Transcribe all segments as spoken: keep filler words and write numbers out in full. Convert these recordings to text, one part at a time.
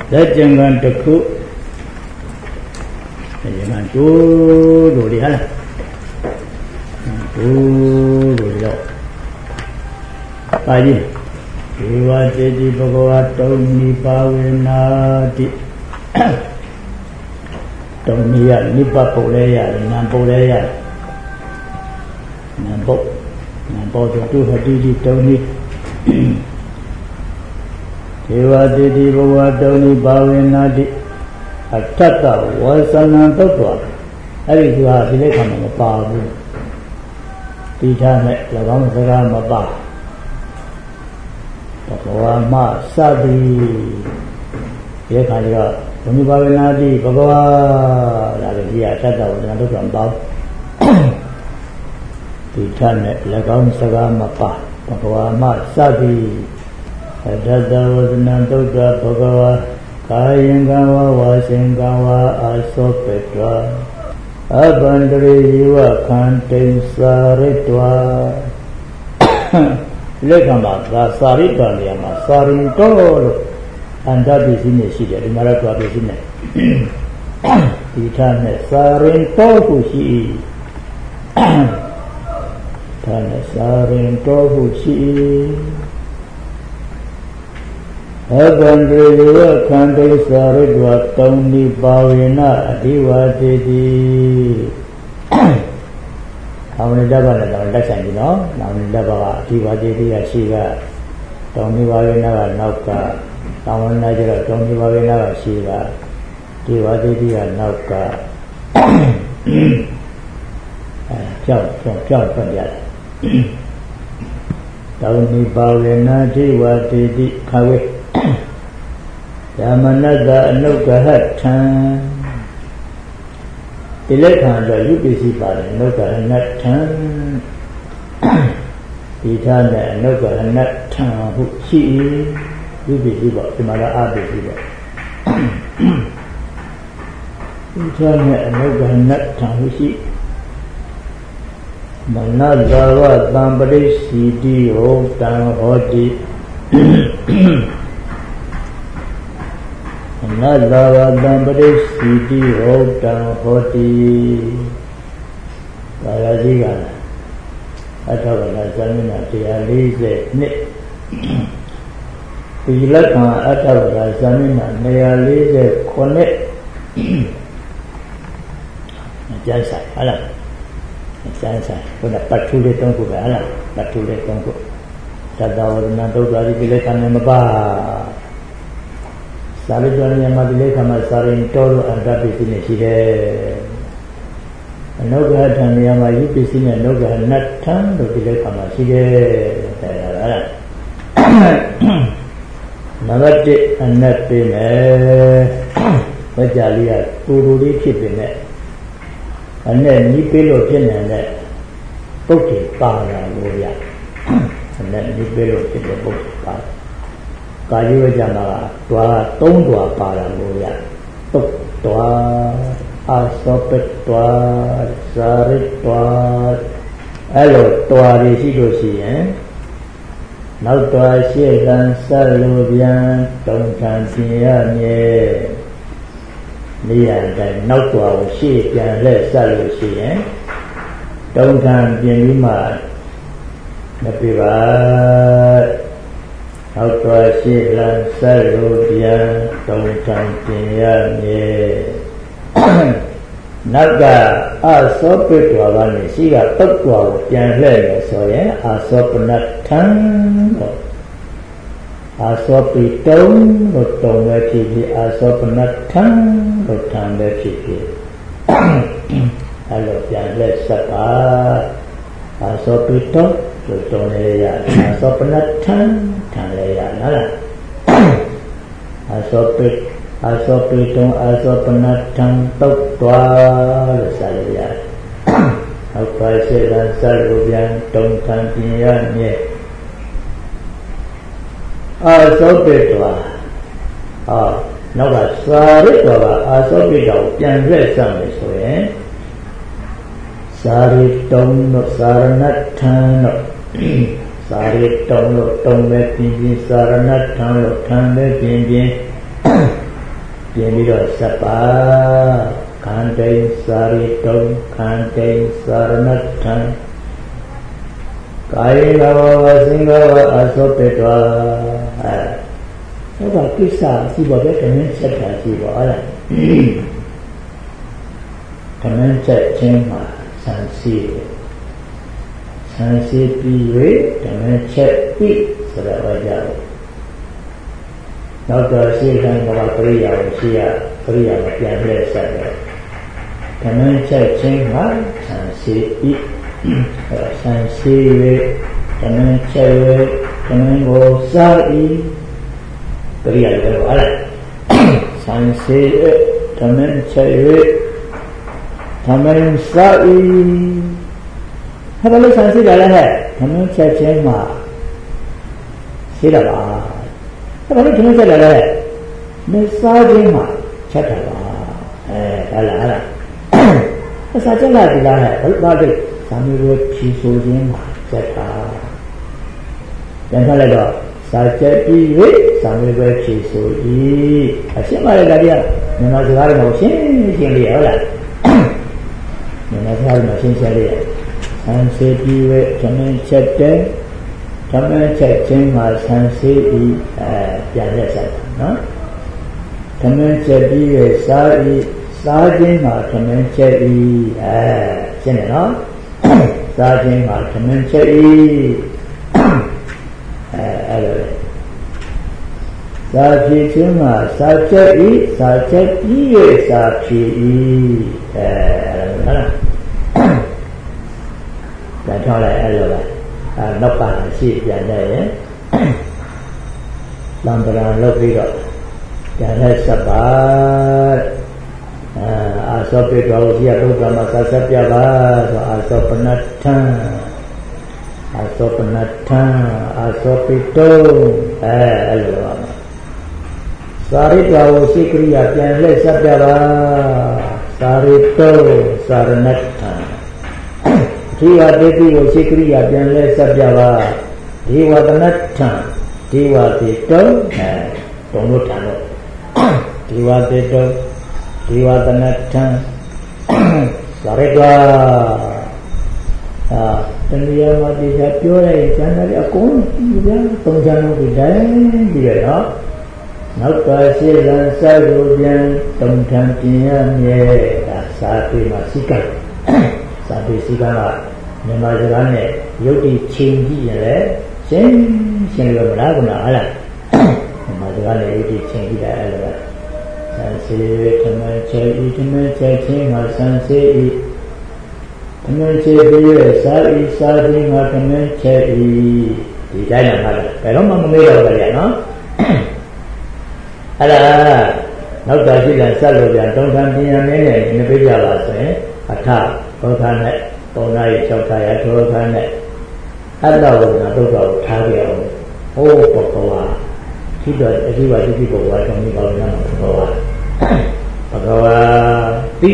လက်ကျင်ကန်တစ်ခုလက်ကျင်ကန်တိုးတို့လေဟာလားတိုးတို့တော့ပါကြီးဒေဝတေတိဘဂဝါတုံနိပါဝေနာတိတုံနိယနိပပုတ်လဲရတယ်နံပုတ်လဲရတယ်နံပုတ်နံပုတ်တို့တုဟတိတိတုံနိဒေဝတေတိဘဂဝါတုံနိပါဝေနာတိအတ္တဝါစနံတုတ်တော်အဲ့ဒီသူဟာဒီလက်ခံမှာမပါဘူးတိထားနဲ့၎င်းစကားမပါဘဂဝါမစသည်ဒီခါကျတော့ဘုံဘာဝနာတိဘဂဝါဒါလည်းဒီအတ္တဝါဒနာတို့ကမပေါ့ဒီထနဲ့၎င်းစကားမပါဘဂဝါမစသည်အတ္တဝါဒနာတို့ကဘဂဝါကာယံကဝါဝါရှင်ကဝါအာသောပေတ္တအဘန္တရေဝခန္တိစာရိတ္တဝလက်ခံပါသာစာရိတ္တနေရာမှာစာရင်တော်လို့အန္တပစ္စည်းနဲ့ရှိတယ်ဒီမှာတော့သွားပစ္စည်းနဲ့ဒီထားနဲ့စာရင်တော်ကိုရှိဒါနဲ့စာရင်တော်ကိုရှိအဘန္တရေဝခန္တိစာရိတ္တဝတုံနိပါဝေနအဓိဝတေတိနောင်နေတ္တဘာနဲ့တော့လက်ဆိုင်ပြီနော်နောင်နေတ္တဘာကအဓိဝတေတိကရှိကတုံနိပါဝေနကနောက်ကတောင်းဝင်လာကြတော့တုံနိပါဝေနကရှိကဒီဝတေတိကနောက်ကအဲကြောက်ကြောက်ကြောက်ပြန်ရတယ်တုံနိပါဝေနဒီဝတေတိခဝေဓမ္မနတ္တအနုဂဟထံဒီလက်ခံတော့ရုပ်ပစ္စည်းပါတယ်အနုဂဟနထံဒီထားနဲ့အနုဂဟနထံဟုရှိရုပ်ပစ္စည်းပေါ့ဒီမှာတော့အပစ္စည်းပေါ့ဒီထားနဲ့အနုဂဟနထံဟုရှိမနတ္တဝသံပရိစီတိဟောတံဟောတိနတ္တဝတံပရိစီတိဟောတံဟောတိဒါရကြီးကအထဝရဇာမင်းနာတရားလေးဆယ်နှစ်ဒီလက်ခံအထဝရဇာမင်းနာနေရာလေးဆယ်ခုနှစ်ကျန်းဆိုင်ဟလားကျန်းဆိုင်ဘုရားပတ်ထူလေးသုံးခုပဲဟလားပတ်ထူလေးသုံးခုသတ္တဝရဏဒုက္ခဒီလက်ခံနဲ့မပါစာရိတ္တနေမှာဒီလေးခါမှာစာရင်တော်လို့အန္တပစ္စည်းနဲ့ရှိတယ်အနုဂဟထံနေရာမှာယုပစ္စည်းနဲ့အနုဂဟနတ်ထံလို့ဒီလေးခါမှာရှိတယ်တဲ့ဒါလားနံပါတ်တစ်အနတ်ပေးမယ်ဝကြလေးကတူတူလေးဖြစ်ပေမဲ့အနက်နီးပေးလို့ဖြစ်နေတဲ့ပုတ်တွေပါလာလို့ရအနက်နီးပေးလို့ဖြစ်တဲ့ပုတ်တွေပါကာယဝကြမှာကတွားသုံးတွားပါလာလို့ရတုတ်တွားအာသောပတ္တွားဇာရိတွားအဲ့လိုတွားတွေရှိလို့ရှိရင်နောက်တွားရှေ့ကံဆက်လို့ပြန်တုံ့ခံပြင်ရမြဲနေရာတိုင်းနောက်တွားကိုရှေ့ပြန်လက်ဆက်လို့ရှိရင်တုံ့ခံပြင်ပြီးမှမပြပါနောက်တော့ရှိလန်းဆက်လို့ပြန်တုံ့ထံပြင်ရမည်နောက်ကအသောပိတ္တဝါကနေရှိကတုတ်တော်ကိုပြန်လှည့်မယ်ဆိုရင်အသောပနထံတော့အသောပိတုံလို့တုံပဲဖြစ်ဖြစ်အသောပနထံလို့ထံပဲဖြစ်ဖြစ်အဲ့လိုပြန်လှည့်ဆက်ပါအသောပိတုံလို့တုံရရအသောပနထံထံလေရနော်လားအသောပိအသောပိတုံအသောပနထံတုတ်တော်လို့ဆက်လို့ရတယ်။ဟုတ်ပါစေလားဆက်လို့ပြန်တုံ့ခံပြင်ရမြဲအသောပိတော်အော်နောက်ကစာရိတ္တကအသောပိတော်ပြန်ရက်စမယ်ဆိုရင်စာရိတ္တုံတို့စာရဏထံတို့စာရိတုံလို့တုံပဲပြင်းပြင်းစာရဏထံလို့ထံပဲပြင်းပြင်းပြင်ပြီးတော့စပ်ပါခန္တိစာရိတုံခန္တိစာရဏထံကာယေကဝဝစင်္ဂဝအသောပေတောအဲဒါကိစ္စရှိပါပဲတမင်းချက်တာရှိပါအဲ့ဒါတမင်းချက်ချင်းမှာဆန်းစီဆန်းစီပြီး၍တမင်းချက်ပြီးဆိုတော့အကြောင်းနောက်တော့ရှိခံကပရိယာကိုရှိရပရိယာကိုပြန်လဲဆက်တယ်ဓမ္မချက်ချင်းမှာဆန်းစီပြီးဆန်းစီ၍ဓမ္မချက်၍ဓမ္မကိုစားဤပရိယာလည်းဟုတ်လားဆန်းစီ၍ဓမ္မချက်၍ဓမ္မစားဤဟာဘယ်လိုဆန်းစီကြလဲဟဲ့ဓမ္မချက်ချင်းမှာရှိတာပါအဲ့ဒါလည်းဒီလိုဆက်လာလဲမစားခြင်းမှာချက်တာပါအဲဒါလားအဲ့ဒါအစားချက်လာဒီလားဟဲ့ဘုရားတိသာမီးကိုဖြီဆိုခြင်းမှာချက်တာပြန်ဆက်လိုက်တော့စာချက်ပြီး၍သာမီးပဲဖြီဆို၏အရှင်းပါလေဒါကြီးကမြန်မာစကားတွေမှာရှင်းရှင်းလေးဟုတ်လားမြန်မာစကားတွေမှာရှင်းရှင်းလေးဆန်းစေပြီး၍ဓမ္မချက်တဲ့ဓမ္မချက်ချင်းမှာဆန်းစေဤအဲပြန်လက်ဆက်တာနော်ဓမ္မချက်ပြီးရစားဤစားခြင်းမှာဓမ္မချက်ဤအဲရှင်းတယ်နော်စားခြင်းမှာဓမ္မချက်ဤအဲအဲ့လိုစားဖြစ်ခြင်းမှာစားချက်ဤစားချက်ပြီးရစားဖြစ်ဤအဲအဲ့လိုနော်ဒါထောက်လိုက်အဲ့လိုလားအဲနောက်ပါရှိပြန်တဲ့ရင်လမ်းပရာလုပ်ပြီးတော့ပြန်လဲဆက်ပါအာအာသောပိတော်ကြီးအတုကမသဆက်ပြပါဆိုအာသောပနထံအာသောပနထံအာသောပိတောအဲအဲ့လိုပါသာရိတောရှိကရိယာပြန်လဲဆက်ပြပါသာရိတောသာရဏထံဒီဝတေတိကိုရှိကရိယာပြန်လဲဆက်ပြပါဒီဝတနထံဒီဝတေတောအဲဘုံတို့ထံတော့ဒီဝတေတောဒီဝတနထံသာရိတောအာတဏှာမတိချပြောရရင်ကျန်တယ်အကုန်ဒီဗျာသုံးချမ်းလို့ဒီတိုင်းပြီးရတော့နောက်ပါရှိလန်ဆက်လို့ပြန်တုံထံပြင်ရမြဲဒါစာပေမှာစိကတ်စာပေစိကတ်ကမြန်မာစကားနဲ့ယုတ်တိချိန်ကြည့်ရင်လည်းရှင်းရှင်းလို့မလားကွာဟုတ်လားမြန်မာစကားနဲ့ယုတ်တိချိန်ကြည့်တယ်အဲ့လိုပဲဆန်းစေဓမ္မချေဤဓမ္မချေချင်းမှာဆန်းစေဤဓမ္မချေပြီးရစာဤစာခြင်းမှာဓမ္မချေဤဒီတိုင်းမှာလားဘယ်တော့မှမမေ့တော့ဘူးကြာနော်အဲ့ဒါနောက်တာရှိတဲ့ဆက်လို့ပြန်တုံထံပြင်ရမင်းနဲ့နေပြကြပါဆိုရင်အထဘောခနဲ့သုံးနာရီ၆ခါရထောခါနဲ့အတ္တဝိညာဒုက္ခကိုထားကြအောင်ဟိုးဘောကဝါဒီတော့အဒီဝတိတိဘောဝါတောင်းပြီးပါလို့ဘောဝါဘောကဝါတိ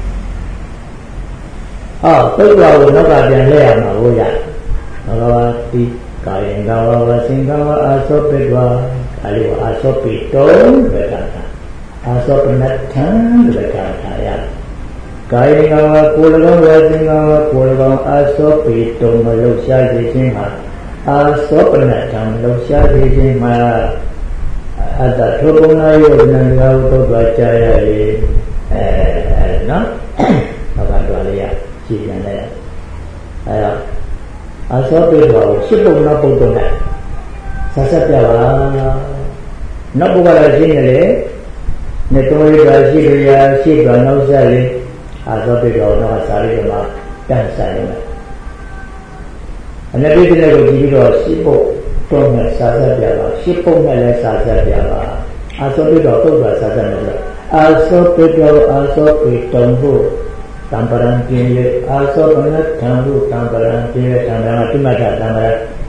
အော်သုတ်တော်ကိုနောက်ကပြန်လဲရမှာကိုရဘောကဝါတိကာယံကဝဝစင်္ကဝအာသောပိတဝါဒါလေးကအာသောပိတောဘက်ကတာအာသောပနထံဘက်ကတာရကာယကဝကိုယ်၎င်းဝေသင်္ကဝကိုယ်၎င်းအာသောပိတုံမလှုပ်ရှားစေခြင်းမှာအာသောပနထံလှုပ်ရှားစေခြင်းမှာအတ္တထိုပုံနာယုတ်နံကောသုတ်သွားကြရလေအဲနော်ဘာကတော့လေရကြည်ပြန်လိုက်အဲတော့အာသောပိတောရှစ်ပုံနောက်ပုံတော့နဲ့ဆက်ဆက်ပြပါနောက်ဘုရားရှင်းနေလေနေတော်ရတာရှိရရှိကနောက်ဆက်လေအာသောပိတောတော့စာရိတ္တမှာတန့်ဆိုင်နေတယ်အနပိတ္တလည်းကိုကြည့်ပြီးတော့ရှစ်ပုံတော့နဲ့စာဆက်ပြပါရှစ်ပုံနဲ့လည်းစာဆက်ပြပါအာသောပိတောတုတ်တာစာဆက်နေတယ်အာသောပိတောအာသောပိတုံဟုတံပရံပြေအာသောပနထံဟုတံပရံပြေတံပရံတိမတ္တတံပရံ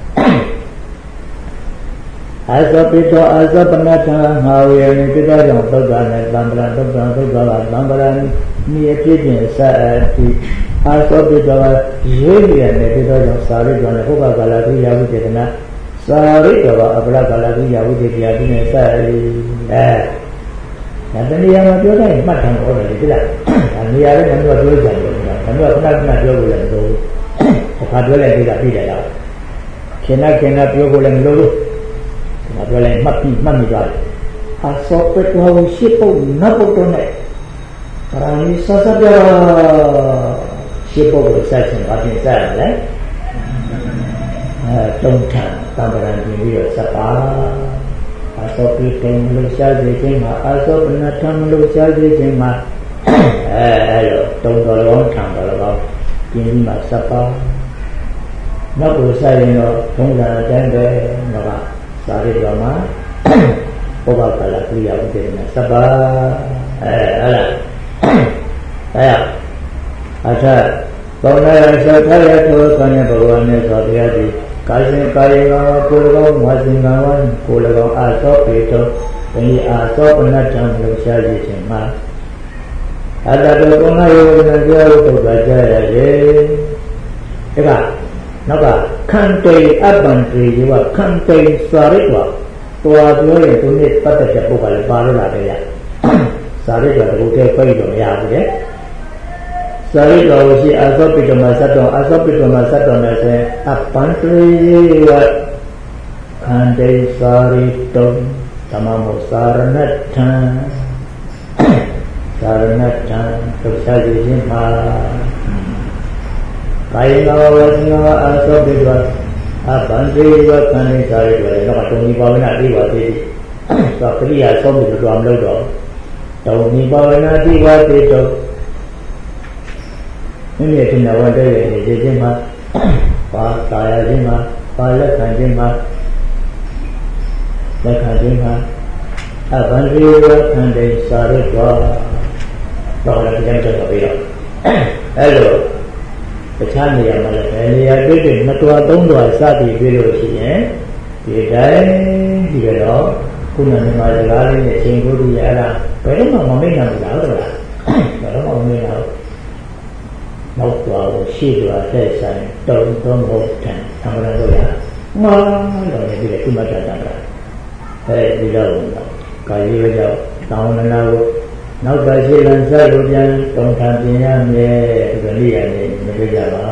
အာသောပိတောအာသောပနထံငါဝေနိပိတောကြောင့်သုတ်တာနဲ့တံပရံသုတ်တာသုတ်တာကတံပရံမြေအဖြစ်ဖြင့်ဆက်အပ်ပြီးအာသောပိတောကရေးပြတဲ့ပိတောကြောင့်စာရိတ္တနဲ့ဘုရားကာလသူယာဝိတေတနာစာရိတ္တကအပလကာလသူယာဝိတေပြာတိနဲ့ဆက်အဲဒါတနည်းအားပြောတိုင်းမှတ်ထားလို့ရတယ်ဒီလားဒါနေရာလေးကတော့ပြောကြတယ်ဒါတော့ခဏခဏပြောလို့လည်းမလို့တစ်ခါပြောလိုက်ပြီးတာပြီးတယ်လားခင်ဗျခင်ဗျပြောဖို့လည်းမလို့ဒါပြောလိုက်မှတ်ပြီးမှတ်မိကြတယ်အစောပက်တော်ရှိဖို့နတ်ဖို့တော့နဲ့ရာမီစသပြရှိဖို့ကိုစချင်ဘာဖြစ်စရလဲအဲတုံးထံသံဃာပြင်ပြီးတော့စပါအစောပိတုံလို့ရှားစေခြင်းမှာအစောပနထံလို့ရှားစေခြင်းမှာအဲအဲလိုတုံးတော်လုံးထံတော်လုံးပြင်ပြီးမှစပါနောက်ကိုစရင်တော့ဘုံသာအတိုင်းပဲတော့စာရိတ္တမှာဘုရားကလာပြရဥဒေနာစပါအဲအဲ့ဒါအဲအထဘောနာရသောထရသောသံဃဘဂဝါနဲ့သောတရားတိကာရှင်ကာယေကောကိုယ်ကောဝါစင်ကဝံကိုယ်ကောအာသောပေတောဘိအာသောပနတ္တံလို့ရှားကြည့်ခြင်းမှာအတ္တတောကုဏယောဂနာပြောလို့ပုဒ်ပါကြရတယ်ဒါကနောက်ကခံတေအပ္ပံတေယောခံတေစာရိတ္တတော်ပြောရင်သူနဲ့ပတ်သက်တဲ့ပုဂ္ဂိုလ်လည်းပါလို့လာတယ်ရစာရိတ္တတကူတည်းပြိတော့မရဘူးတဲ့စာရိတ္တကိုရှိအသောပိတမသတ္တောအသောပိတမသတ္တောနဲ့ဆိုရင်အပ္ပံတေယောခံတေစာရိတ္တသမမောစာရဏထံသာရဏတံသုခာကြီးခြင်းမှာကာယနာဝစီနာအာသောပိတောအပန္တိဝကံနေစာရိတ္တလည်းတော့တုံဒီပါဝနာတိဝတိသောကရိယာသုံးပြီးတော့မလုပ်တော့တုံဒီပါဝနာတိဝတိတော့မိမိတင်တော်တဲ့ရဲ့နေခြင်းမှာပါတာယာခြင်းမှာပါလက်ခံခြင်းမှာလက်ခံခြင်းမှာအပန္တိဝကံနေစာရိတ္တတော့လည်းပြန်ကြတော့ပြီးတော့အဲ့လိုတခြားနေရာမှာလည်းနေရာတွေ့တွေ့နှစ်တော်သုံးတော်စသည်ပြီးလို့ရှိရင်ဒီတိုင်းဒီတော့ခုနကမှာစကားလေးနဲ့ချိန်ကိုဒီအဲ့ဒါဘယ်တော့မှမမိတ်နိုင်ဘူးလားဟုတ်လားဘယ်တော့မှမမိတ်နိုင်ဘူးနောက်တော်ကိုရှေ့တော်တဲ့ဆိုင်တုံသုံးဖို့တန်သံဃာတို့ရမှားတော့လည်းဒီကုမတ္တတန်ကအဲဒီတော့ကာယေကြောင့်တောင်းနာကိုနောက်ပါရှိလန်စားလို့ပြန်တုံခံပြင်ရမယ်ဒီကနေ့ရနေမတွေ့ကြပါ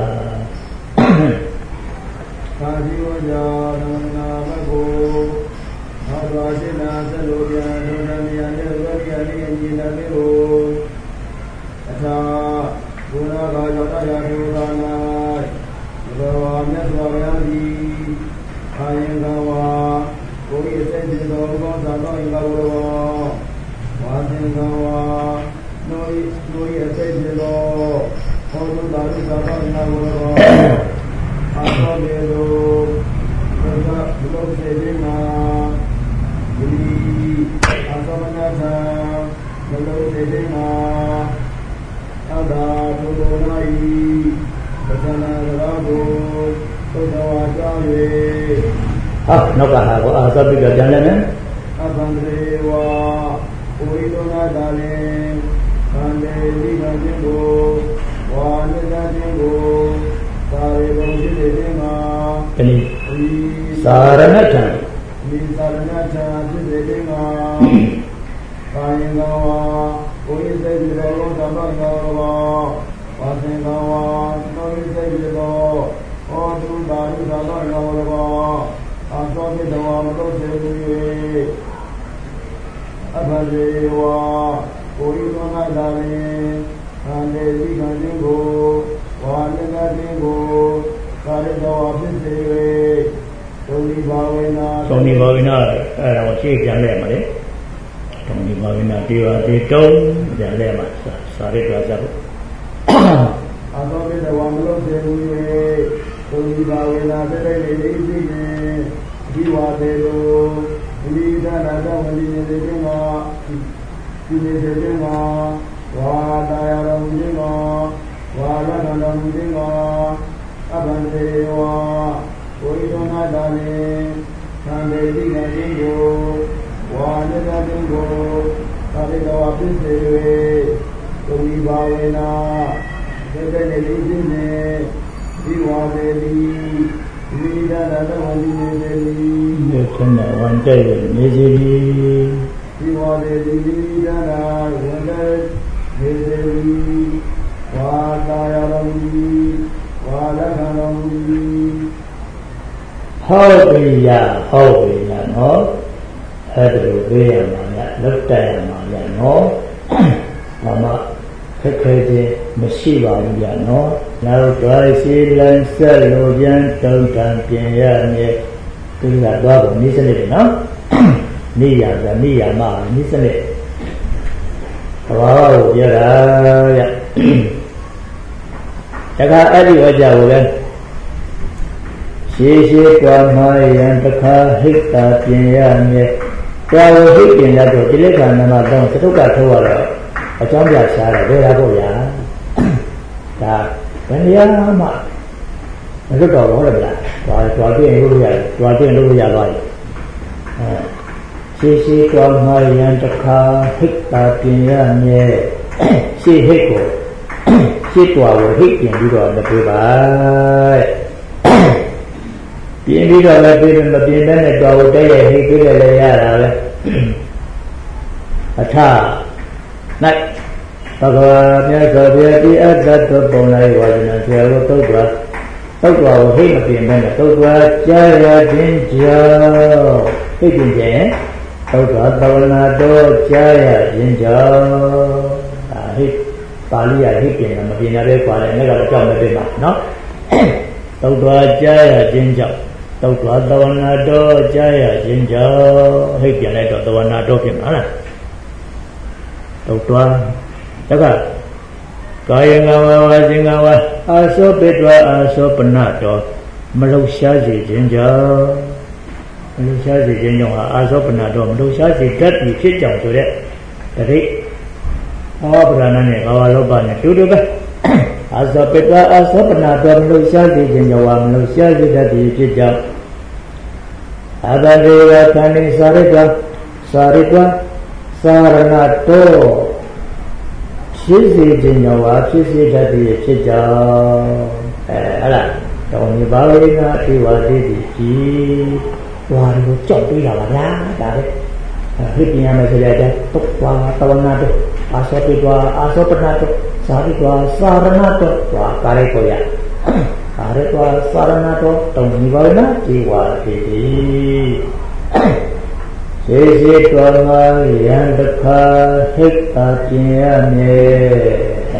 ကာဒီဝကြောင့်နာမကိုနောက်ပါရှိလန်စားလို့ပြန်တုံခံပြင်ရမယ်ဝိရိယလေးညီလာလေးကိုအထာဘုရားကကြောင့်တရားထုသာနာဘောမြတ်စွာဘုရားသည်အာယံကဝါကိုယ်ရဲ့စိတ်တော်ဘောသာတော်ဤဘောဝါသင်္ကဝါနိုဤနိုဤအစိတ်တော်ဟောတုတာရိသာတော်နာဘောအာသောမေလိုဘုရားဘုလိုစေဒီမာဒီအာသမနာသာဘုလိုစေဒီမာအဒါဘုလိုနာဤပဒနာရောဘုသုတဝါကြောင့်၍ဟာနောက်ကဟာကိုအာသပိကပြန်လည်းမယ်အဘန္တေဝါဝိသောနာတာလေသံတေတိကခြင်းကိုဝါနိဒခြင်းကိုသာရေဘုံရှိတဲ့ခြင်းမှာတနည်းသာရဏထံဒီသာရဏထံဖြစ်တဲ့ခြင်းမှာကာယံကဝါဝိသေတိရောသမ္ပယောဝါဝါသင်္ကဝါသောဝိသေတိရောဟောတုတာရိသာသောယောဝါအာသောတိတဝါမလို့စေ၍အဘဒေဝါကိုရိသောနာတာလေသံတေတိကံခြင်းကိုဝါနိကခြင်းကိုကာရတောဖြစ်စေ၍သုံးဒီဘာဝေနာသုံးဒီဘာဝေနာအဲ့ဒါကိုရှင်းပြန်လိုက်မှာလေသုံးဒီဘာဝေနာတေဝတေတုံးပြန်လိုက်မှာစာရိတ္တရာဇဘအာသောပိတဝါမလို့စေ၍သုံးဒီဘာဝေနာပြည့်တဲ့နေလေးရှိနေဒီဝါတေလိုဒီသာရတဝတိနေခြင်းမှာဒီနေခြင်းမှာဝါတာယတော်မူခြင်းမှာဝါလကတော်မူခြင်းမှာအဘန္တေဝါဝိသောနာတာလေသံတေတိကခြင်းကိုဝါနိဒခြင်းကိုသာရိတော်ဖြစ်စေ၍သုံးဒီဘာဝေနာသေတဲ့နေခြင်းနဲ့ဒီဝါတေတိဒီဒါရတဝတိနေသည်ဒီခဏဝန်တဲ့နေစီဒီဝါလေဒီဒီဒါနာဝန်တဲ့ဒေသေဝီဝါတာယရောဒီဝါလက္ခဏောဒီဟောပိယဟောပိယနော်အဲ့ဒါလိုပေးရမှာညလောက်တက်ရမှာညနော်ဘာမှခက်ခဲခြင်းမရှိပါဘူးညနော်နောက်တော့ရှိလန်းဆက်လို့ပြန်တုံတန်ပြင်ရမြေဒီကတော့နိစ္စနေတယ်နော်နိယာကနိယာမနိစ္စနေဘာလို့ပြောတာရတခါအဲ့ဒီဝကြကိုလည်းရှေးရှေးတွားမှရန်တခါဟိတ်တာပြင်ရမြေတွားကိုဟိတ်ပြင်ရတော့ဒီလက်ခဏမှာတော့သတုကထိုးရတော့အကြောင်းပြရှားတယ်ဒေတာဖို့ရဒါဘယ်နေရာမှမလွတ်တော့ဘူးဟုတ်လားတွားတွားပြင်လို့ရတယ်တွားပြင်လို့ရသွားတယ်အဲရှေးရှေးတွားမှရန်တခါဟိတ်တာပြင်ရမြေရှေးဟိတ်ကိုရှေးတွားကိုဟိတ်ပြင်ပြီးတော့မပြေပါပြင်းပြီးတော့လည်းပြင်းမပြင်းတဲ့တော်ကိုတည့်ရဲ့ဟိတ်ပြည့်လည်းရတာပဲအထ၌ဘဂဝါမြတ်စွာဘုရားဒီအတ္တတုပုံလိုက်ဝါဒနာဆရာကိုတုတ်သွားတုတ်သွားကိုဟိတ်မပြင်းတဲ့တုတ်သွားကြားရခြင်းကြောင့်ဟိတ်ပြင်းခြင်းတုတ်သွားသဝနာတော်ကြားရခြင်းကြောင့်ဒါဟိတ်ပါဠိရဟိတ်ပြင်းတာမပြင်းရပဲကွာတယ်အဲ့ဒါတော့ကြောက်နေပြီမှာနော်တုတ်သွားကြားရခြင်းကြောင့်တုတ်သွားသဝနာတော်ကြားရခြင်းကြောင့်ဟိတ်ပြန်လိုက်တော့သဝနာတော်ဖြစ်မှာဟုတ်လားတုတ်သွားတကကာယငါဝဝဇင်ငါဝအာသောပိတ္တဝအာသောပနတော်မလှရှားစေခြင်းကြောင့်မလှရှားစေခြင်းကြောင့်အာသောပနတော်မလှရှားစေတတ်ပြီးဖြစ်ကြောင်ဆိုတဲ့တတိဘောဗရဏနဲ့ဘာဝလောဘနဲ့တူတူပဲအာသောပိတ္တဝအာသောပနတော်မလှရှားစေခြင်းကြောင့်မလှရှားစေတတ်ပြီးဖြစ်ကြောင်အာတရေဝသန္တိစာရိတ္တစာရိတ္တသာရဏတောဖြစ်စေခြင်းကြောင့်ပါဖြစ်စေတတ်သည်ဖြစ်ကြောင်းအဲဟဲ့လားတော်မြပါဝိနာဧဝတိတိကြီးဟွာကိုကြောက်ပေးတာပါဗျာဒါပဲဟိတ်ပြန်ရမယ်ဆိုတဲ့အတိုင်းတုတ်သွားတဝနာတော့အာသောပိသွားအာသောပနာတော့သာရိသွားသာရဏတော့ဟွာကာရဲကိုရကာရဲသွားသာရဏတော့တော်မြပါဝိနာဧဝတိတိရှေးရှေးတော်မှာယံတခါဟိတ်တာပြင်ရမယ်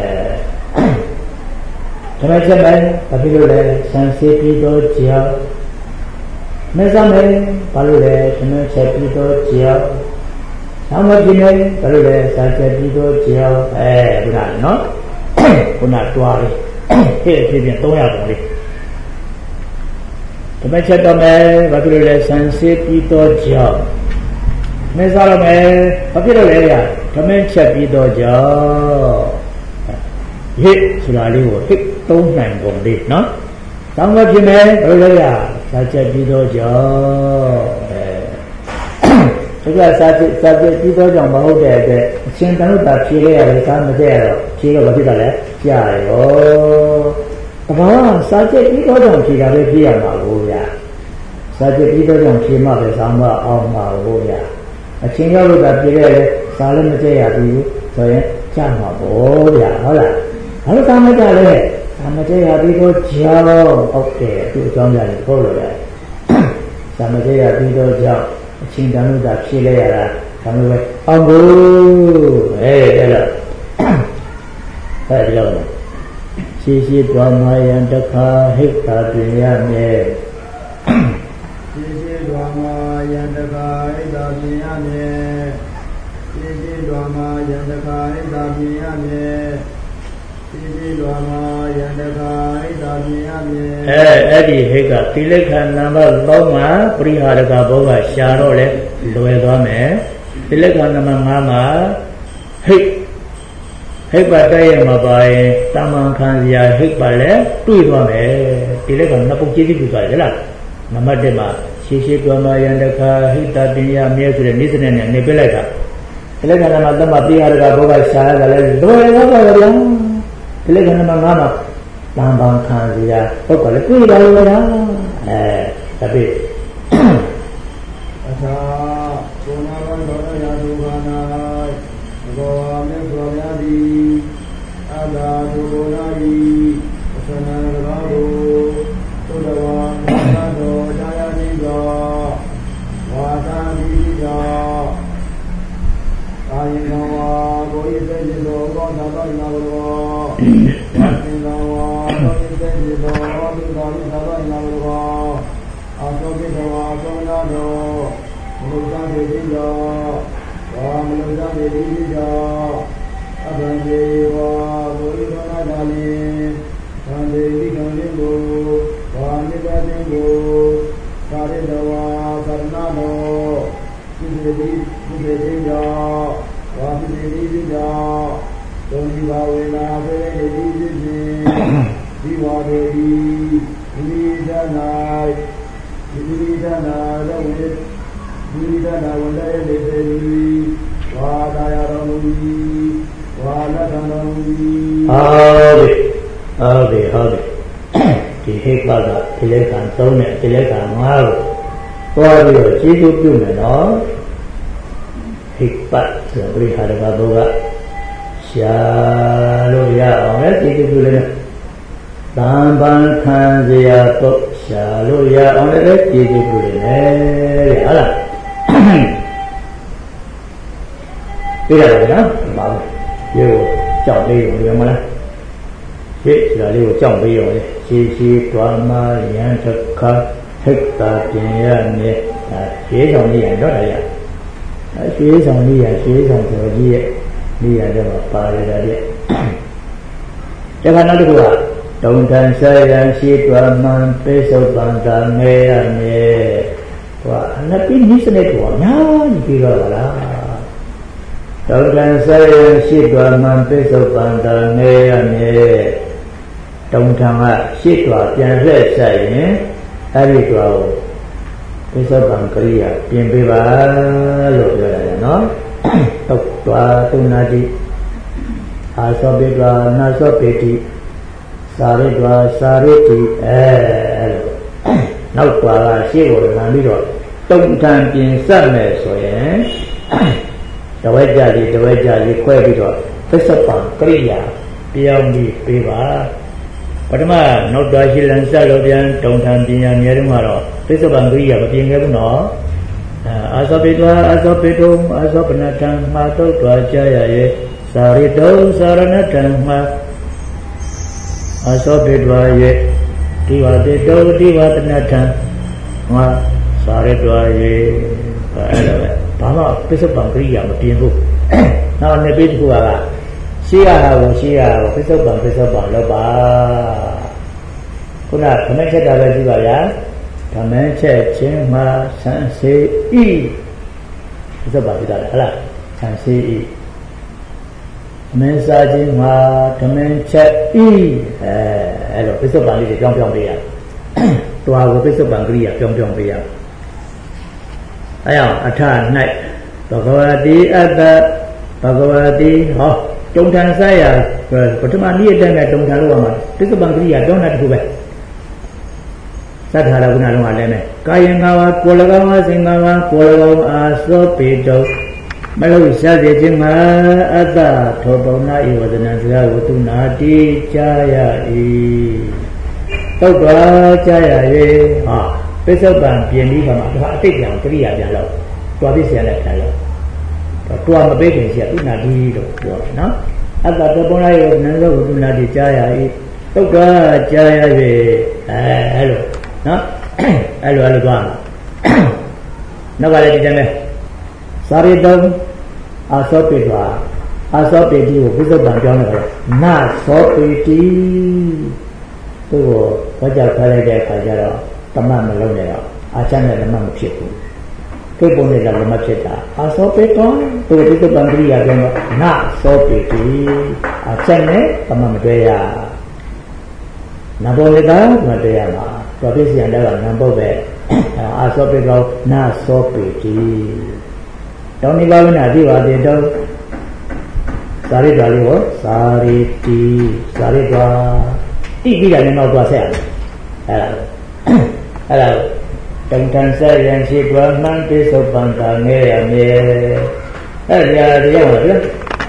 အဲဒါချက်မယ်ဘာဖြစ်လို့လဲဆန်စေပြီးတော့ကြောက်မဲစမယ်ဘာလို့လဲသမင်းချက်ပြီးတော့ကြောက်ဆောင်းမပြင်းနေဘာလို့လဲစာချက်ပြီးတော့ကြောက်အဲခုနနော်ခုနတွားလေးဟဲ့ဖြစ်ပြန်သုံးရပုံလေးသမင်းချက်တော့မယ်ဘာဖြစ်လို့လဲဆန်စေပြီးတော့ကြောက်မဲစားရမယ်ဘာဖြစ်လို့လဲရသမင်းချက်ပြီးတော့ကြောင့်ဟစ်ဆိုတာလေးကိုဟစ်သုံးနိုင်ပုံလေးနော်တောင်းမဖြစ်မယ်ဘယ်လိုလဲရစာချက်ပြီးတော့ကြောင့်အဲဒါကစာချက်စာချက်ပြီးတော့ကြောင့်မဟုတ်တဲ့အတွက်အချင်းတန်လို့တာဖြေလိုက်ရတယ်စားမကြရတော့ဖြေတော့ဘာဖြစ်တာလဲကြားရောတဘာစာချက်ပြီးတော့ကြောင့်ဖြေတာပဲဖြေရမှာကိုရစာချက်ပြီးတော့ကြောင့်ဖြေမှပဲစားမအောင်မှာကိုရအချင်းရောက်လို့သာပြေခဲ့တယ်စားလည်းမကြရဘူးဆိုရင်ကြားမှာပေါ့ဗျာဟုတ်လားဘာလို့စားမကြလဲစားမကြရပြီးတော့ကြောက်ဟုတ်တယ်သူ့အကြောင်းရတယ်ဟုတ်လို့ရတယ်စားမကြရပြီးတော့ကြောက်အချင်းတန်လို့သာဖြေလိုက်ရတာဒါမျိုးပဲအောင်ဘူးအဲအဲ့တော့အဲဒီတော့ရှေးရှေးတွားမှယံတခါဟိတ်တာပြင်ရမယ်ရှေးရှေးတွားမှယံတခါဟိတ်တာပြင်ရမယ်ရှေးရှေးတွားမှယံတခါဟိတ်တာပြင်ရမယ်ရှေးရှေးတွားမှယံတခါဟိတ်တာပြင်ရမယ်အဲအဲ့ဒီဟိတ်ကသီလခဏနံပါတ်သုံးမှာပရိဟာရကဘောကရှာတော့လေလွယ်သွားမယ်သီလခဏနံပါတ်ငါးမှာဟိတ်ဟိတ်ပါတည့်ရမှာပါရင်တမန်ခံစရာဟိတ်ပါလဲတွေ့သွားမယ်သီလခဏနှစ်ပုတ်ကြည့်ကြည့်သွားတယ်လားနံပါတ်တစ်မှာရှေးရှေးတွားမှယံတခါဟိတ်တာတင်ရမြဲဆိုတဲ့နေ့စနေနဲ့နေပြလိုက်တာဒီလက္ခဏာမှာတမပိဟာရကဘောကရှားရတယ်လေလွယ်တော့ပါဗျာဒီလက္ခဏာမှာငါမှာတန်ပန်ခံစရာဟုတ်ကလည်းတွေ့တယ်လို့လားအဲဒါပြီအသာဘုနာဘံတော်ရာသူကအာယံဝါကိုဤစေจิตောဘောဓဘာနာဝရောအာယံဝါကိုဤစေจิตောသုသာဝိသဘာနာဝရောအာသောပိတဝါသောနာတောမလုဇာတိတိယောဝါမလုဇာတိတိယောအဘံဒေဝါကိုဤသောနာတာလိသံဒေတိကံလိကိုဝါနိတတိကိုသာရိတဝါသရဏတောသုတေတိသုတေတိယောဝါသုတေတိတိယောသုံးဒီဘာဝေနာသေတိတိတိဒီဝါဒေတိဒီဒနာဒီဒီဒနာလောဝေဒီဒနာဝန္တေလေသေဝါဒါယရောမူဝါလတံတော်မူဟုတ်ပြီဟုတ်ပြီဟုတ်ပြီဒီဟိတ်ပတ်ကဒီလက်ကံသုံးနဲ့ဒီလက်ကံငါးကိုသွားပြီးတော့ကျေးဇူးပြုမယ်နော်ဟိတ်ပတ်ဆိုပြီးဟာရကဘုရားရှာလို့ရအောင်လေကျေးဇူးပြုလိုက်တန်ပန်ခံစရာတော့ရှာလို့ရအောင်လေကျေးဇူးပြုလိုက်တယ်ဟုတ်လားပြရတယ်နော်ပါဘူးရေကိုကြောက်ပေးရုံဒီမှာလားရှေ့ဒါလေးကိုကြောက်ပေးရုံလေရှေ့ရှေ့တွားမရန်တစ်ခါဟက်တာပြင်ရမယ်ဒါရှေးဆောင်လေးရတော့ရအဲရှေးဆောင်လေးရရှေးဆောင်တော်ကြီးရဲ့နေရာတော့ပါရတာတဲ့တခါနောက်တစ်ခုကတုံထန်ဆရာရှေ့တွားမပိစုပန်တာငဲရမယ်ဟောအနပိနိစနဲ့တော့ညာပြီးတော့လားတောတန်ဆရရှိတော်မှပိဿုပန္တနေရမြေတုံထံကရှိတော်ပြန်လှည့်ဆိုင်ရင်အဲ့ဒီတော်ပိဿုပံကရိယာပြင်ပေးပါလို့ပြောရတယ်နော်တုတ်တော်တုနာတိအာသောပိတော်နာသောပိတိစာရိတော်စာရိတိအဲလို့နောက်တော်ကရှိကိုလမ်းပြီးတော့တုံထံပြင်ဆက်မယ်ဆိုရင်တဝဲကြကြီးတဝဲကြကြီးခွဲပြီးတော့သစ္စာပံကရိယာပြောင်းပြီးပေးပါပထမနောက်တော်ရှိလန်ဆက်လို့ပြန်တုံထံပညာမြဲတုန်းကတော့သစ္စာပံကရိယာမပြင်ခဲ့ဘူးနော်အာသောပိတောအာသောပိတုံအာသောပနတံမှာတုတ်တော်ကြရရဲ့သာရိတုံသာရဏတံမှာအာသောပိတောရဲ့ဒီဝတိတောဒီဝတနတံမှာသာရိတောရဲ့အဲ့လိုပဲဘာမှပစ္စုပန်ကရိယာမပြင်ဘူးနောက်နှစ်ပိတ္တခုကရှေးရတာကိုရှေးရတာကိုပစ္စုပန်ပစ္စုပန်လောက်ပါခုနဓမ္မချက်တာပဲကြည့်ပါဗျာဓမ္မချက်ချင်းမှာဆန်းစေဤပစ္စုပန်ဖြစ်တာဟုတ်လားဆန်းစေဤမင်းစားခြင်းမှာဓမ္မချက်ဤအဲအဲ့လိုပစ္စုပန်လေးတွေပြောင်းပြောင်းပေးရတွားကိုပစ္စုပန်ကရိယာပြောင်းပြောင်းပေးရအဲအောင်အထ၌ဘဂဝတိအတ္တဘဂဝတိဟောတုံထန်ဆိုင်ရပထမနေ့အတိုင်းနဲ့တုံထန်လို့ရမှာပစ္စုပန်ကရိယာတောင်းတာတခုပဲသတ္ထာရကုဏလုံးကလည်းနဲ့ကာယံငါးပါးကိုယ်၎င်းအစဉ်ငါးပါးကိုယ်၎င်းအာသောပေတုမလို့ရှားစေခြင်းမှာအတ္တထောပုံနာဤဝဒနာစကားကိုသူနာတိကြာရ၏တုတ်တော်ကြာရ၏ဟာပစ္စုပန်ပြင်ပြီးပါမှာဒါအတိတ်ပြန်ကရိယာပြန်လို့တွားပြီးဆရာလည်းပြန်လို့တွားမပေးခင်ဆရာသူနာတိလို့ပြောတယ်နော်အတ္တတပုံလိုက်ရောနန္ဒဝုသူနာတိကြာရ၏တုတ်တော်ကြာရ၏အဲအဲ့လိုနော်အဲ့လိုအဲ့လိုသွားနောက်ကလည်းဒီတိုင်းပဲသာရိတုံအာသောပိတွာအာသောပိတိကိုပစ္စုပန်ပြောင်းလိုက်တော့နာသောပိတိသူ့ကိုဘောကြောက်ထားလိုက်တဲ့အခါကျတော့တမတ်မလုံးနဲ့တော့အာချမ်းနဲ့တမတ်မဖြစ်ဘူးကိပုံနဲ့လည်းမဖြစ်တာအာသောပိတောသူပစ္စုပန်ကရိယာပြောတော့နာသောပိတိအာချမ်းနဲ့တမတ်မတွဲရနဘောလေတာမတွဲရမှာတော်ပြည့်စံတဲ့ကနံပုတ်ပဲအာသောပိတောနာသောပိတိတောင်းနိဗ္ဗာန်အတိဝါတေတောသာရိတာလေးဟောသာရိတိသာရိတာတိပြီးတာလည်းတော့သွားဆက်ရတယ်အဲ့ဒါအဲ့ဒါတုံထန်ဆက်ရန်ရှိတွားမှန်ပိစုပန်တာငဲရမြေအဲ့ဒါတရားပါဗျာ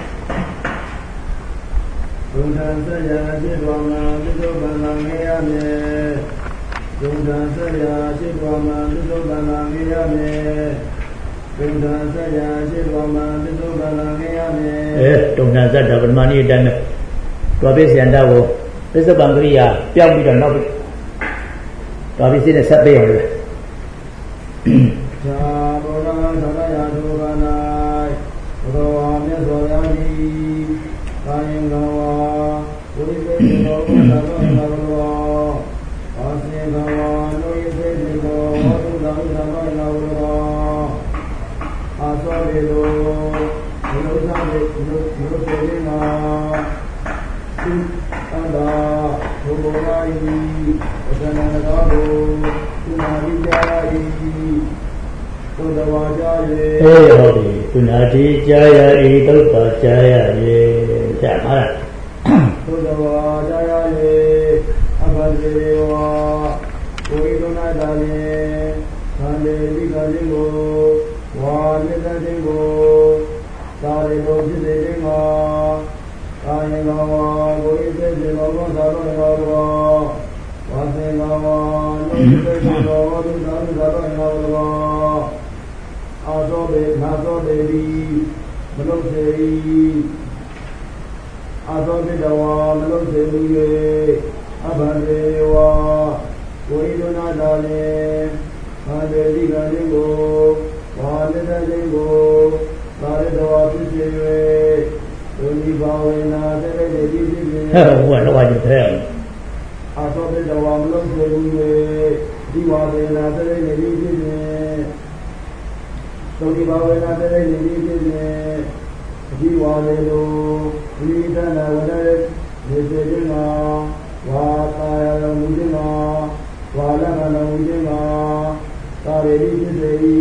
တုံထန်ဆက်ရန်ရှိတွားမှန်ပိစုပန်တာငဲရမြေတုံထန်ဆက်ရန်ရှိတွားမှန်ပိစုပန်တာငဲရမြေဘုဒ္ဓဆရာရှိတော်မှာပိဿုပ္ပလာငအဲတုံနာဇတ်တာပထမနေ့အတိုင်းပဲတော်ပိစန္ဒကိုပစ္စုပန်ကရိယာပြောင်းပြီးတော့နောက်ပြီးတော်ပိစိနဲ့ဆက်ပေးအောင်လေဇာဘောရသရယဒုက္ခ၌ဘောဝါမြတ်စွာဘုရားသည်ကာယံကဝါဝိသေသောဘုရားတော်တော်တော်အာစေကဝါလောယသေသောဝတ္တသာသနာတော်တော်အာသောရေသောဘုရားရဲ့ဘုရားရဲ့နာသုအန္တာဘုရား၏ဝဒနာတော်ကိုသူနာတိကြာ၏သုတဝါကြာ၏အေးဟုတ်ပြီသူနာတိကြာ၏သုတ္တကြာ၏ကြာပါလားသုတဝါကြာ၏အဘဇေဝါဝိဒနာတာလေသံလေဒီကလေးကိုဝါလက်တဲ့ကိုသာရေလိုဖြစ်တဲ့မှာကာယကဝါကိုဣသေဇေဘောသာတော်ရောဝါသေကဝါလောကိသေသောဒုသာဒုသာတော်ရောအာသောဘေနာသောဘေဒီမလုစေအာသောဘေတဝါမလုစေမူ၍အဘန္တေဝါကိုဣဒနာတာလေအာဒေတိကံကိုဝါလက်တဲ့ကိုသာရတော်ဖြစ်စေ၍ဒုနိဘာဝေနာတေတေတိတိဟဲ့ဘုရားတော့ကြတယ်အာသောဘေတဝါမလုစေမူ၍ဒီဝါဝေနာတေတေတိတိဒုနိဘာဝေနာတေတေတိတိဒီဝါလေလိုဝိဒနာဝရရေစေတိနာဝါတာယမူတိနာဝါလကနမူတိနာသာရေတိဖြစ်စေ၏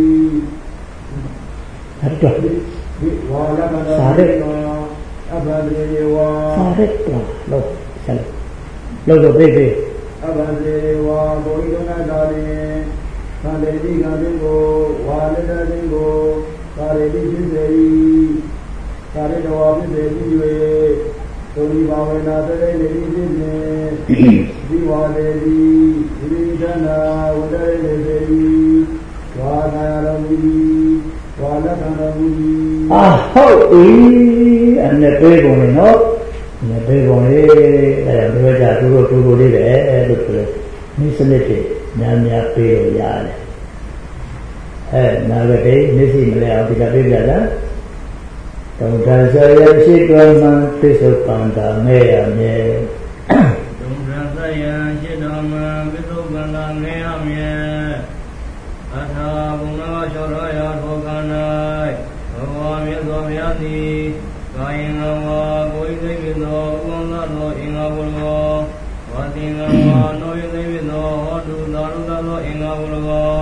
အဲ့တော့ဒီဝါလကနမူတိနာအဘန္တေဝါသာရက်တော့လို့ဆက်လို့လို့ပြေးပြေးအဘန္တေဝါဘုရိဒနာတာလေသံတေတိကံကိုဝါလတတိကိုသာရေတိဖြစ်စေ၏သာရတော်ဖြစ်စေပြီး၍ဒုနိဘာဝေနာတေတေတိဖြစ်စေဒီဝါလေတိဝိဒနာဝတရေလေတိဝါနာယရမူဝါလကံရမူအာဟုတ်ပြီအနေပေးကုန်လေနော်အနေပေးကုန်လေအဲ့ဒါပြောကြသူတို့သူတို့လေးပဲလို့ဆိုလို့ဒီစနစ်တွေများများပေးလို့ရတယ်အဲနာဂတိမျက်စိမလဲအောင်ဒီကပေးကြလားတုံထဆရာရှိတော်မှသစ္စုပ္ပန္တာမဲရမြဲတုံထဆရာရှိတော်မှသစ္စုပ္ပန္တာမဲရမြဲအထာဘုံနာချောရယထောက၌ဘဝမြတ်စွာဘုရားသည်ကာယံဝါကိုယ်သိပြီသောဥပ္ပန္နသောအင်္ဂါဘုရောဝါသင်္ကဝါနောယသိပြီသောဟောတုသာရုသောအင်္ဂါဘုရော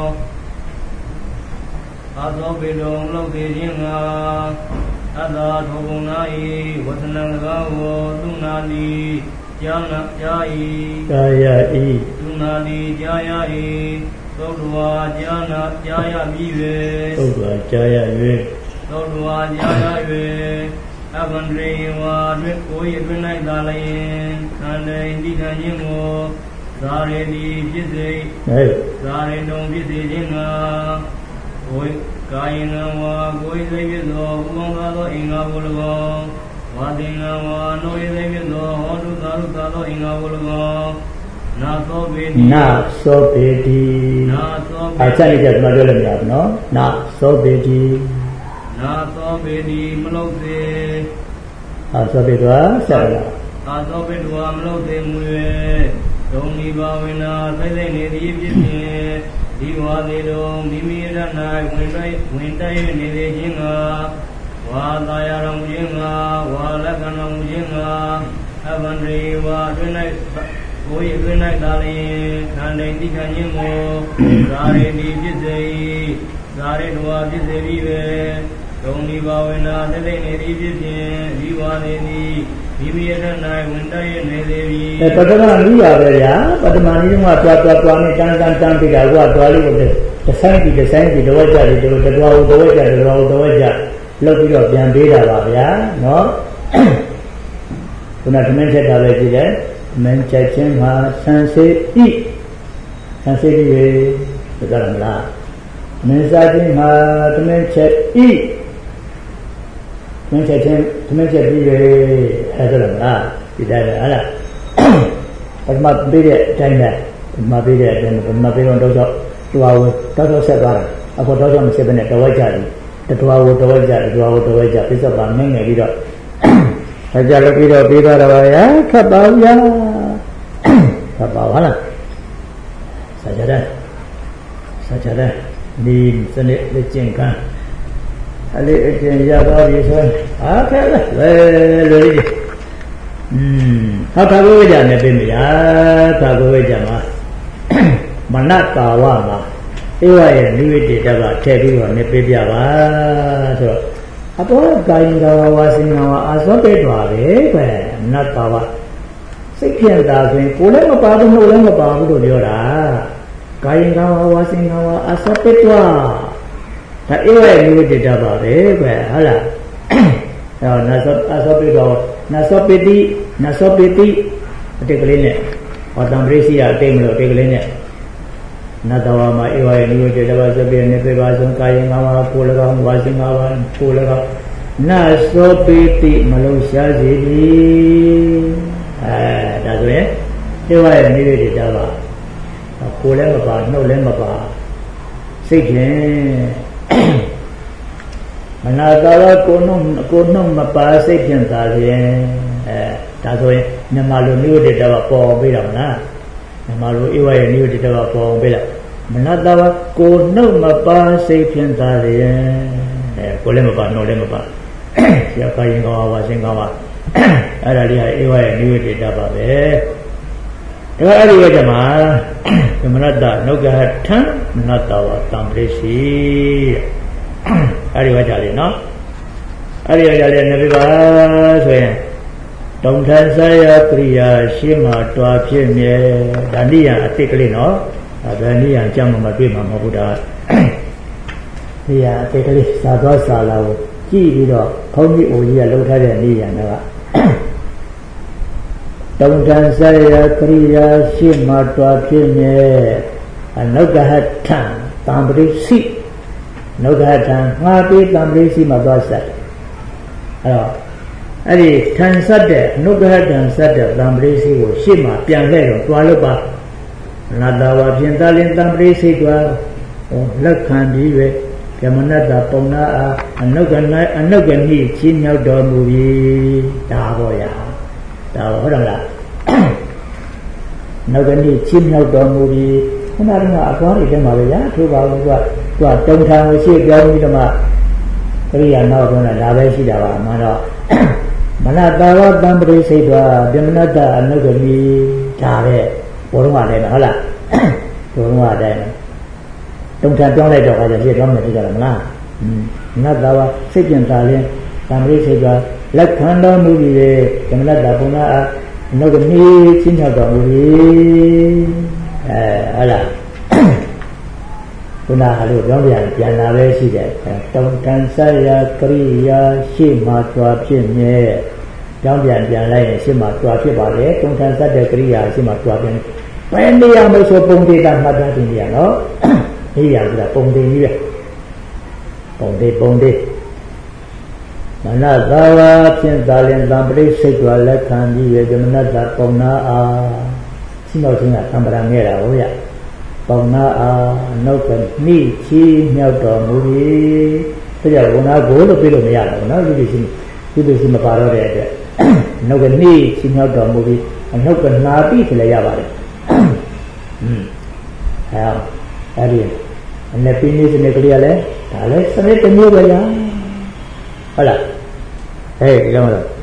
အာသောပိတုံလောက်သေးခြင်းငါအတ္တထောဘုံနာ၏ဝသနံကဝောသူနာတိကြာနာကြာ၏ကြာယဤသူနာတိကြာယ၏သုတ္တဝါကြာနာကြာယပြီး၍သုတ္တဝါကြာယ၍သုတ္တဝါကြာယ၍အဘန္တေဝါတွင်ကိုယ်၏တွင်၌သာလျင်ခန္ဓာတိခံခြင်းကိုဇာရေတိဖြစ်စေဇာရေတုံဖြစ်စေခြင်းငါကိုယ်ကာယံဝါကိုယ်သိဖြစ်သောဥပ္ပန္နသောအင်္ဂါဘုလောဝါသင်္ကဝါနောယသိဖြစ်သောဟောတုသာရုသောအင်္ဂါဘုလောနာသောပေတိနာသောပေတိနာသောအချက်လေးကျကျွန်တော်ပြောလို့မရဘူးနော်နာသောပေတိနာသောပေတိမလို့စေအာသောပေတောဆက်လာအာသောပေတောမလို့စေမူ၍ဒုံနိဘာဝေနာသိသိနေသည်ဖြစ်ဖြင့်ဒီဝါသေးတော်မိမိရ၌ဝင်တိုက်ဝင်တိုက်နေသေးခြင်းကဝါသာယတော်မူခြင်းကဝါလက္ခဏာမူခြင်းကအဘန္တေဝါတွင်၌ကိုယ်၏တွင်၌သာလျင်ခန္ဓာတိခံခြင်းကိုဇာရေတိဖြစ်စေ၏ဇာရေတော်ဖြစ်စေပြီးပဲဒုံနိဘာဝေနာသိသိနေသည်ဖြစ်ဖြင့်ဒီဝါသေးသည်မိမိရ၌ဝင်တိုက်နေသေးပြီအဲပထမနိယာပဲဗျာပထမနိကမှာပြပြပြနဲ့တန်းတန်းတန်းပြတာကသွားလေးကိုတဆိုင်ဒီတဆိုင်ဒီတော့ကြတယ်တို့တော်တော်တော်ကြတယ်တော်တော်ကြလောက်ပြီးတော့ပြန်ပေးတာပါဗျာနော်ခုနကမင်းချက်တာပဲကြည့်တယ်မင်းချက်ချင်းမှာဆန်စေဤဆန်စေပြီးပဲဒါကြမလားမင်းစားခြင်းမှာတမင်းချက်ဤမင်းချက်ချင်းသမင်းချက်ပြီးပဲအဲ့ဒါလားဒီတိုင်းပဲဟာလားပထမပေးတဲ့အတိုင်းပဲပထမပေးတဲ့အတိုင်းပထမပေးတော့တော့တော့တော်ဝတော်တော်ဆက်သွားတာအခုတော့တော့မဆက်ဘဲနဲ့တဝက်ကြတယ်တော်ဝတော်ဝက်ကြတော်ဝတော်ဝက်ကြပြစ္ဆပါငငယ်ပြီးတော့ဆကြလို့ပြီးတော့ပြီးသွားတော့ဗျာခတ်ပါဗျာခတ်ပါဟာလားဆကြတယ်ဆကြတယ်ဒီစနစ်လက်ကျင့်ကန်းအလေးအကျင့်ရသွားပြီဆိုအားခဲလဲလွယ်လွယ်လေးอืมဟာခါကိုဝိကြနဲ့ပြင်မရခါကိုဝိကြမှာမနတာဝမှာဧဝရဲ့နိဝိတေတကထည့်ပြီးတော့နေပြပြပါဆိုတော့အပေါ်ကာယင်ကဝါစင်ကဝါအာသောပဲသွားပဲကွယ်နတ်တာဝစိတ်ဖြင့်သာဆိုရင်ကိုယ်လည်းမပါဘူးနှုတ်လည်းမပါဘူးလို့ပြောတာကာယင်ကဝါဝါစင်ကဝါအာသောပဲသွားဒါဧဝရဲ့နိဝိတေတပါပဲကွယ်ဟုတ်လားအဲနတ်သောအာသောပဲသွားနတ်သောပိတိနတ်သောပိတိအတိတ်ကလေးနဲ့ဟောတံပရိစီယအတိတ်မလို့အတိတ်ကလေးနဲ့နတ်တော်မှာဧဝရဲ့နိဝိတေတပါစပြည့်နေပြပါဆုံးကာယင်ကဝါကိုယ်လည်းကောင်းဝါစင်ကဝါကိုယ်လည်းကောင်းနတ်သောပိတိမလုံးရှားစေသည်အဲဒါဆိုရင်ဧဝရဲ့နိဝိတေတပါကိုယ်လည်းမပါနှုတ်လည်းမပါစိတ်ဖြင့်မနာတာဝကိုနှုတ်ကိုနှုတ်မပါစိတ်ဖြင့်သာဖြင့်အဲဒါဆိုရင်မြန်မာလိုနိဝိတေတပါပေါ်ပေးတာမလားမြန်မာလိုဧဝရဲ့နိဝိတေတပါပေါ်ပေးလိုက်မနာတာဝကိုနှုတ်မပါစိတ်ဖြင့်သာဖြင့်အဲကိုလည်းမပါနှုတ်လည်းမပါဆရာကာယင်ကောဝါစင်ကောပါအဲ့ဒါလေးဟာဧဝရဲ့နိဝိတေတပါပဲဒါအဲ့ဒီဝကြမှာသမဏတ္တနုဂဟထံမနတ္တဝတံပရိစီအဲ့ဒီဝကြလေးနော်အဲ့ဒီဝကြလေးနေပြီပါဆိုရင်တုံထန်ဆရာကရိယာရှင်းမှာတွားဖြစ်မြဲဒါနိယအတိတ်ကလေးနော်ဒါနိယအကြောင်းမှမတွေ့မှာမဟုတ်ဘူးဒါနိယအတိတ်ကလေးသာသွားစာလာကိုကြည့်ပြီးတော့ဘုန်းကြီးအိုကြီးကလှုပ်ထားတဲ့နိယကတုံထန်ဆရာကရိယာရှင်းမှာတွားဖြစ်မြဲအနုဂဟထံတံပရိစီနုဂဟထံငါပေးတံပရိစီမှာသွားဆက်အဲ့တော့အဲ့ဒီထန်ဆက်တဲ့နုဂဟထံဆက်တဲ့တံပရိစီကိုရှေ့မှာပြန်လှည့်တော့တွားလို့ပါနတ္တဝါဖြင့်သာလင်တံပရိစီတွားလက်ခံပြီးပဲကမနတ္တပုံနာအားအနုဂနအနုဂနိချင်းမြောက်တော်မူပြီဒါပေါ့ရဒါဟုတ်တယ်မလားနုဂနိချင်းမြောက်တော်မူပြီခဏကအသွားတွေထဲမှာပဲညာထိုးပါဘူးသူကသူကတုံထံကိုရှေ့ပြောင်းပြီးတော့မှကရိယာနောက်တော့လည်းဒါပဲရှိတာပါမှန်တော့မနတာဝတံပရိစိတ်တွာပြမနတ္တအနုဂမိဒါပဲဘုရုံးကလည်းဟုတ်လားဘုရုံးကလည်းတုံထံပြောင်းလိုက်တော့ခါကျပြည့်သွားမယ်ဖြစ်ကြတယ်မလားနတ်တာဝစိတ်ကျင်သာလင်းတံပရိစိတ်တွာလက်ခံတော်မူပြီးလေပြမနတ္တဘုံနာအနုဂမိချင်းချတော်မူပြီအဲဟုတ်လားခုနကလို့ပြောပြန်ပြန်လာပဲရှိတယ်တုံထန်ဆက်ရကရိယာရှေ့မှာတွားဖြစ်မြဲကြောင်းပြန်ပြန်လိုက်ရင်ရှေ့မှာတွားဖြစ်ပါလေတုံထန်ဆက်တဲ့ကရိယာရှေ့မှာတွားပြန်ဘယ်နေရာမဆိုပုံသေးတာမှတ်သားတင်ရနော်နေရာကပုံသေးကြီးပဲပုံသေးပုံသေးမနသာဝဖြင့်သာလင်တံပရိစိတ်တွားလက်ခံပြီးရဇမနတပုံနာအားရှင်းတော့ချင်းကသံပရာငဲ့တာဟုတ်ရပုံနာအားနှုတ်ကနိချီမြောက်တော်မူပြီဒါကြောင့်ဝနာကိုလို့ပြလို့မရတော့ဘူးနော်ဒီလိုရှိဒီလိုရှိမပါတော့တဲ့အတွက်နှုတ်ကနိချီမြောက်တော်မူပြီအနှုတ်ကနာပြီဆိုလည်းရပါတယ်อืมအဲအဲ့ဒီအနပိနိစနစ်ကလေးကလည်းဒါလည်းစနစ်တစ်မျိုးပဲလားဟုတ်လားဟဲ့ဒီကောင်တော့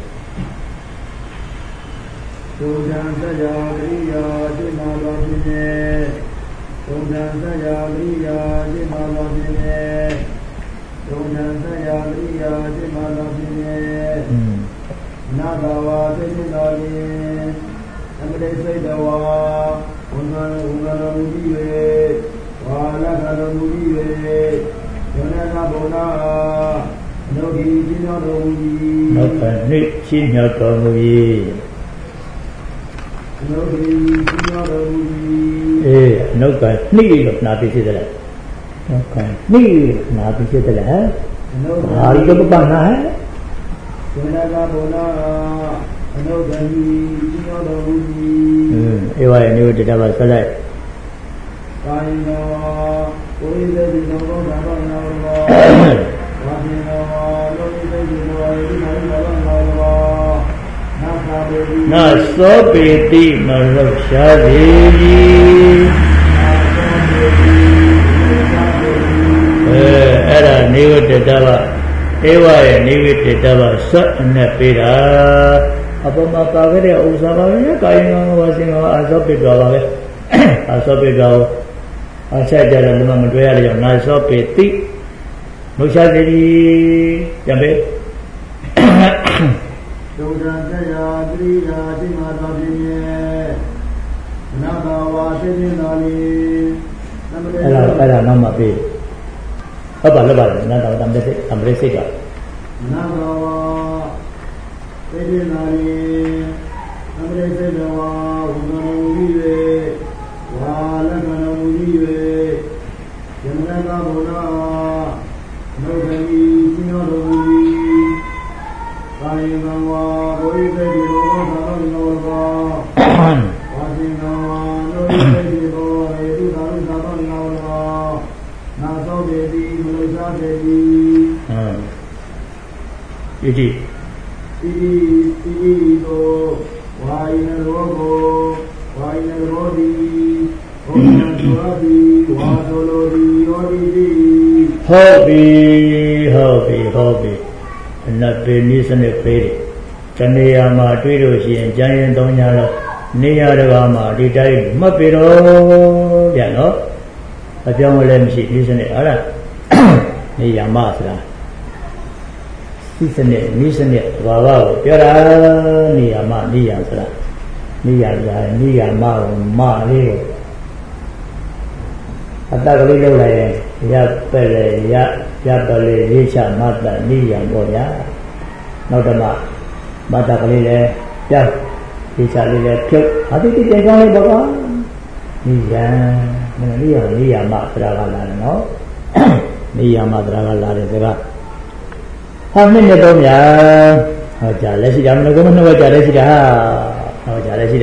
ဒုဒံသယကရိယာစိတ်မှာတော်ဖြစ်နေဒုဒံသယကရိယာစိတ်မှာတော်ဖြစ်နေဒုဒံသယကရိယာစိတ်မှာတော်ဖြစ်နေနာဂဝါစိတ်တော်ရင်အမရိစိတ်တော်ဝါဝန္ဒဝန္ဒတော်မူပြီး၍ဝါလက္ခတော်မူပြီး၍ယနကဘုရားအနုဂိချင်းတော်မူပြီးနောက်ကနေ့ချင်းမြောက်တော်မူ၏အနုဂိချင်းတော်မူပြီးအေးနောက်ကနှိလို့နာပြီးဖြစ်တယ်နောက်ကနှိနာပြီးဖြစ်တယ်ဟဲ့ဘာလို့ပပနာဟဲ့ Jenaka Bona Anogani Chinodo Uji Ewa New Dava Salai Kaino Oida Dino Nava Wajino Loida Dino Nava Na so peti marusha devi eh era nivedava eva ye nivedava sa anna pera apama kagare usama ye kaina wasina aso petwa ba be aso petwa acha jara lama ma twe yale jaw na so peti marusha devi jambe Dodantaya Kriya Dimata Bine Nagawa Sedinali Ela ela nama pe. Apa lebar nada tam de tam re sega. Nagawa Sedinali Amre Sedawa Unamulive Walakanamulive Yamraka Bona Nogani Sinodoli Kainawa Oide Dino Nava Wajinawa Oide Dino Edu Daru Nava Nava Naso Devi Malaysia Devi Hmm. Iti. Iti Iti Ito Waina Rogo Waina Rodi Waina Surabi Wadolodi Odidi Hobby hobby hobby Na pe ni sane pe de tane ya ma twi lo shi yin jan yin tong nya lo ni ya de ba ma di dai mat pe do pyan no a pyaung le mshi ni sane ha la ni ya ma sra si sane ni sane ba ba ko pya da ni ya ma ni ya sra ni ya ya ni ya ma ma le ko atta ka le lo la yin ya pe le ya ya pa le ye cha ma ta ni ya bo yaနောက်တမမတကလေးလည်းပြောက်ဒီချာလေးလည်းဖြုတ်အတိတ်တင်ကောင်းလေးပေါ့ကွာနိယံမနိယံနိယမသရကလာတယ်နော်နိယမသရကလာတယ်စကားဟာနှစ်နှစ်တော့များဟောကြားလည်းရှိတာမလို့ကမနှုတ်ကြားလည်းရှိတာဟောကြားလည်းရှိတာ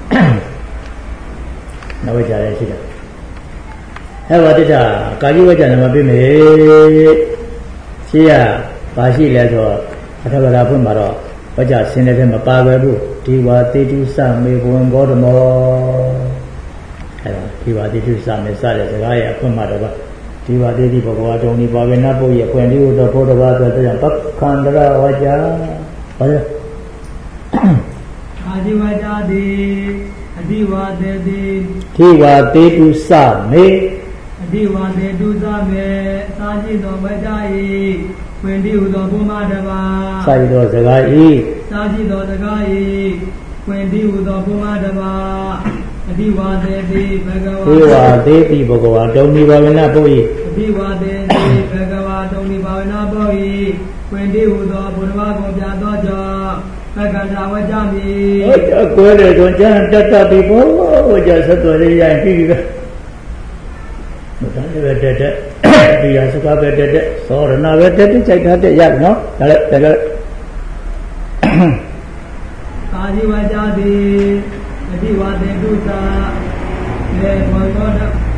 နှုတ်ကြားလည်းရှိတာဟဲ့ဘာတိတာကာကြီးဝကြနမပြမေရှိရပါရှိလဲဆိုအထက်ကရာဖွင့်မှာတော့ဝကြဆင်းတဲ့ထဲမှာပါပဲဘူးဒီဝါတိတုစမေဘဝံဂေါတမောအဲဒါဒီဝါတိတုစမေစတဲ့စကားရဲ့အဖွင့်မှာတော့ဒီဝါတိတိဘဂဝါတုံဒီပါဝေနပုရဲ့ဖွင့်ပြီးတော့ဘုဒ္ဓဘာသာတဲ့ပက္ခန္တရဝကြဘာလဲအာဒီဝကြတိအဒီဝတေတိဒီဝါတိတုစမေအဒီဝတေတုစမေသာจิตတော်ဝကြ၏ဝင်တိဟုသောဘုမတပါစာရတော်စကားဤစာจิตတော်စကား၏ဝင်တိဟုသောဘုမတပါအဒီဝတေတိဘဂဝါဒီဝါတေတိဘဂဝါတုံဒီဘာဝနာပု၏အဒီဝတေတိဘဂဝါတုံဒီဘာဝနာပု၏ဝင်တိဟုသောဘုရားကိုပြသောကြောင့်သက္ကတာဝကြမည်ဟုတ်အကွဲတယ်တော့ကျန်တတ်တတ်ပြီဘောဝကြဆက်တော်ရရင်ပြီပဲမတန်းတဲ့တက်တက်ဒီရစကားပဲတက်တက်သောရဏပဲတက်တက်ကြိုက်တာတက်ရနော်ဒါလည်းဒါလည်းအာဇီဝကြတိအဒီဝတေတုသာလေဘောတော်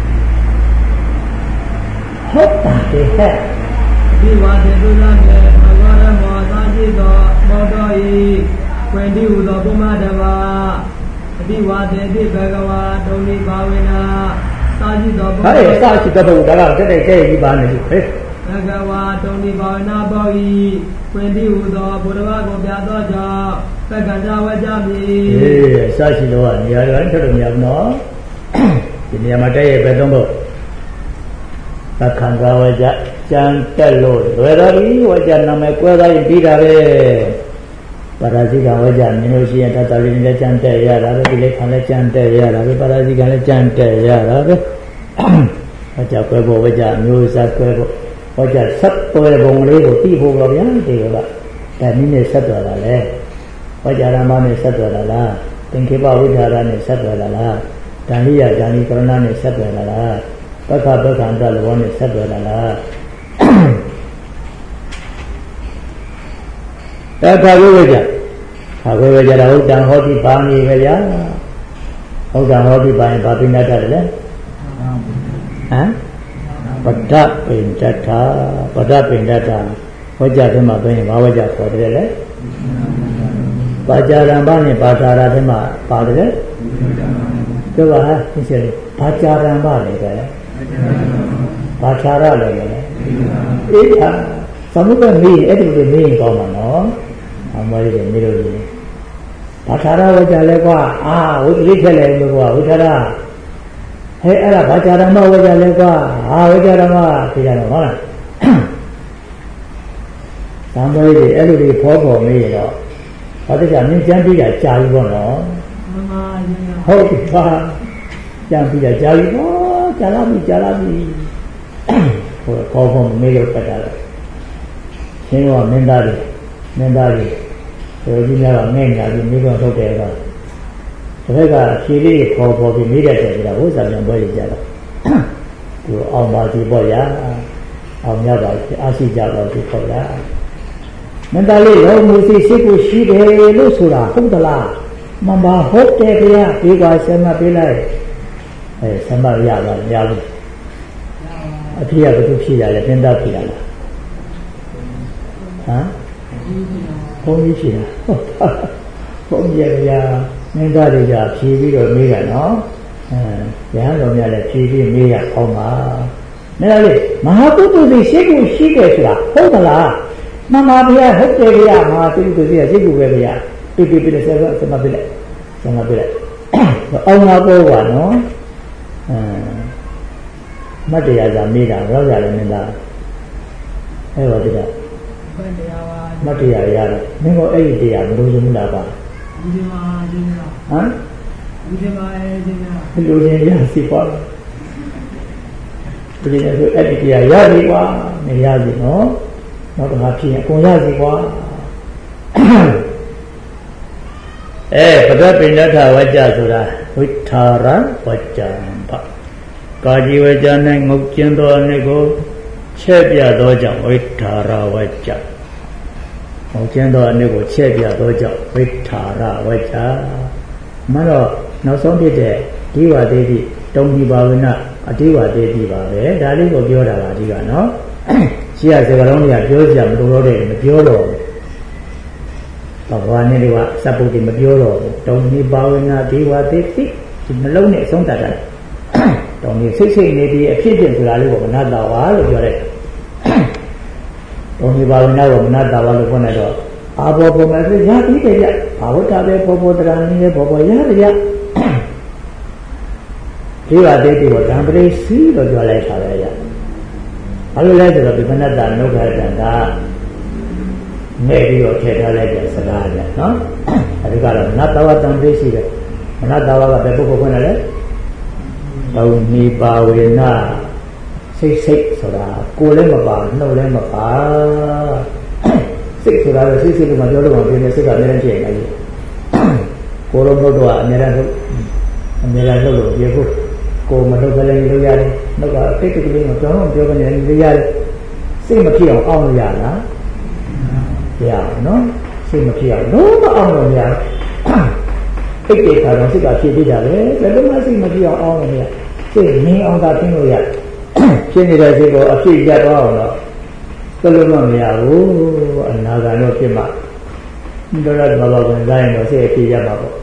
ဟုတ်ပါရဲ့ဟဲ့အဒီဝတေတုသာလေဘောတော်မောသာจิตတော်ဘောတော်ဤဝင်တိဟုသောဘုမတပါအဒီဝတေတိဘဂဝါတုံနိဘာဝေနာသာจิตတော်ဘောတော်ဟဲ့သာจิตတော်ဒါကတက်တက်ကြဲကြီးပါနေလို့ဟဲ့ဘဂဝါတုံနိဘာဝနာဘောဤဝင်တိဟုသောဘုရားကိုပြသောကြောင့်သက္ကတာဝကြမည်အေးအစရှိတော့ကနေရာတိုင်းထပ်လို့မရဘူးနော်ဒီနေရာမှာတက်ရဲ့ပဲသုံးဖို့သက္ခံကဝကြကြံတက်လို့လွယ်တော်ပြီဝကြနာမည်ကွဲသွားရင်ပြီးတာပဲပါရဇိကဝကြမြင်လို့ရှိရင်တတလေးလည်းကြံတက်ရတာပဲဒီလေးခံလည်းကြံတက်ရတာပဲပါရဇိကလည်းကြံတက်ရတာပဲဝကြကွဲဖို့ဝကြမျိုးစားကွဲဖို့ဝကြဆက်သွဲပုံလေးကိုသိဖို့ပါဗျာဒီကဒါနည်းနဲ့ဆက်သွားတာလေဝကြရမနဲ့ဆက်သွားတာလားသင်္ခေပဝိဓာရနဲ့ဆက်သွားတာလားဓာနိယဓာနိကရဏနဲ့ဆက်သွားတာလားပက္ခပက္ခန္တလောနဲ့ဆက်သွားတာလားအဲခါခွဲဝဲကြခါခွဲဝဲကြတာဟုတ်တန်ဟောတိပါနေပဲဗျာဟုတ်တန်ဟောတိပါရင်ဘာပိဏတ္တလဲဟမ်ပဒ္ဒပိဏတ္တပဒ္ဒပိဏတ္တဝကြထဲမှာပြောရင်ဘာဝကြခေါ်တယ်လဲပါကြရံဘာနဲ့ပါတာရထဲမှာပါတယ်ပြောပါဟာသိစေဘာကြရံဘာလဲတဲ့ဘာချာရလဲအေးဟာသမုပ္ပမေးအဲ့ဒီလိုမေးရင်ကောင်းမှာနော်အမလေးတွေမေးလို့ဘာချာရဝကြလဲကွာအာဝိသိခဲ့လဲလို့ကွာဝိထရဟဲ့အဲ့ဒါဘာချာရမဝကြလဲကွာအာဝကြရမသိကြတော့ဟုတ်လားသံဃာတွေအဲ့လိုတွေဖောပေါ်မေးရတော့ဘာတကြမြင်ကြမ်းပြီးတာကြာပြီပေါ့နော်မှန်ပါဗျာဟုတ်ပါကြမ်းပြီးတာကြာပြီပေါ့ကြာလာပြီကြာလာပြီဟိုခေါ်ဖို့မေးလို့ပတ်တာလေရှင်းတော့မင်းသားတွေမင်းသားတွေဆိုကြီးများကငဲ့ညာပြီးမိဘထုတ်တယ်တော့တစ်ခါကဖြေလေးခေါ်ပေါ်ပြီးမိတဲ့တယ်ဆိုတာဝိဇ္ဇာပြန်ပွဲကြတော့သူအောင်ပါစီပေါ့ဗျာအောင်ရပါအားရှိကြတော့သူခေါ်တာမင်းသားလေးရောမူစီရှိကိုရှိတယ်လို့ဆိုတာဟုတ်သလားမှန်ပါဟုတ်တယ်ဗျာဒီကဆမပေးလိုက်အဲဆမရပါမရဘူးအဖေကဘယ်သူဖြေရလဲတင်းသားဖြေရလားဟမ်ဘုန်းကြီးဖြေတာဘုန်းကြီးကမင်းသားတွေကဖြေပြီးတော့မေးတာနော်အဲရဟန်းတော်များလည်းဖြေပြီးမေးရအောင်ပါမင်းသားလေးမဟာပုဂ္ဂိုလ်စီရှိကိုရှိတယ်ဆိုတာဟုတ်သလားမှန်ပါဗျာဟုတ်တယ်ဗျာမဟာပုဂ္ဂိုလ်စီကရှိကိုပဲဗျာပြပြပြတဲ့ဆက်ဆက်မပြလိုက်ဆက်မပြလိုက်အောင်လာပေါ်ပါနော်အဲမတ်တရားသာမေးတာတော့ရတယ်မင်းသားအဲ့တော့ဒီကမတ်တရားပါမတ်တရားရတယ်မင်းကအဲ့ဒီတရားမလို့ရမှုလားပါဒီမှာဒီမှာဟမ်ဒီမှာဒီမှာဘယ်လိုလဲရစီပါဒီနေ့ဆိုအဲ့ဒီတရားရပြီကွာမရဘူးနော်နောက်တစ်ခါဖြစ်ရင်အကုန်ရစီကွာအဲပဒပိဏထဝကြဆိုတာဝိထာရဝကြံပါကာကြီးဝကြ၌ငုတ်ကျင်းသောအနေကိုချဲ့ပြသောကြောင့်ဝိထာရဝကြငုတ်ကျင်းသောအနေကိုချဲ့ပြသောကြောင့်ဝိထာရဝကြမတော့နောက်ဆုံးဖြစ်တဲ့ဒီဝသေးတိတုံဒီဘာဝနာအတိဝသေးတိပါပဲဒါလေးကိုပြောတာပါဒီကနော်ရှိရစကားလုံးတွေကပြောကြမလို့တော့တယ်မပြောတော့ဘဂဝါနဲ့တွေကစပ်ပုတ်တွေမပြောတော့ဘူးတုံဒီဘာဝနာဒီဝသေးတိဒီနှလုံးနဲ့အဆုံးတတ်တာတောင်းနေစိတ်စိတ်နေပြီးအဖြစ်ဖြစ်ဆိုတာလေးကိုမနတာဝါလို့ပြောလိုက်တောင်းနေပါဝင်တော့မနတာဝါလို့ခေါ်နေတော့အာဘောဘောမဲ့ဆိုရပြီးတယ်ဗျဘာဝတ္တပဲဘောဘောတရဏင်းရဲ့ဘောဘောရတယ်ဗျဒီပါတဲ့ဒီကိုဓမ္ပရိစီလို့ပြောလိုက်တာပဲဗျဘာလို့လဲဆိုတော့ဒီမနတာနုခတံကမဲ့ပြီးတော့ထည့်ထားလိုက်တဲ့စကားဗျနော်အဲဒီကတော့နတဝတံပရိစီပဲမနတာဝါကဘယ်ပုဂ္ဂိုလ်ခွင့်လဲတောင်းနေပါဝေနာစိတ်စိတ်ဆိုတာကိုယ်လည်းမပါနှုတ်လည်းမပါစိတ်ဆိုတာစိတ်စိတ်ကမပြောလို့မပြင်းတဲ့စိတ်ကအများကြီးဖြစ်နေတယ်ကိုယ်လုံးနှုတ်တော့အများအားထုတ်အများအားထုတ်လို့ပြေဖို့ကိုယ်မထုတ်ကလေးလို့ရတယ်နှုတ်ကစိတ်တကလေးမပြောတော့ပြောကနေလို့ရတယ်စိတ်မဖြစ်အောင်အောင်းလို့ရလားရအောင်နော်စိတ်မဖြစ်အောင်လုံးမအောင်လို့ရစိတ်တွေခါတော့စိတ်ကဖြစ်ပြီးတာပဲဘယ်လိုမှစိတ်မဖြစ်အောင်အောင်းလို့ရစိတ်ငြိမ်အောင်သာသိလို့ရဖြစ်နေတဲ့စိတ်ကိုအဖြစ်ရတော့အောင်တော့ဘယ်လိုမှမရဘူးအနာဂတ်တော့ဖြစ်မှာတော်တော်ဘာဘာဝင်တိုင်းတော့စိတ်အဖြစ်ရမှာပေါ့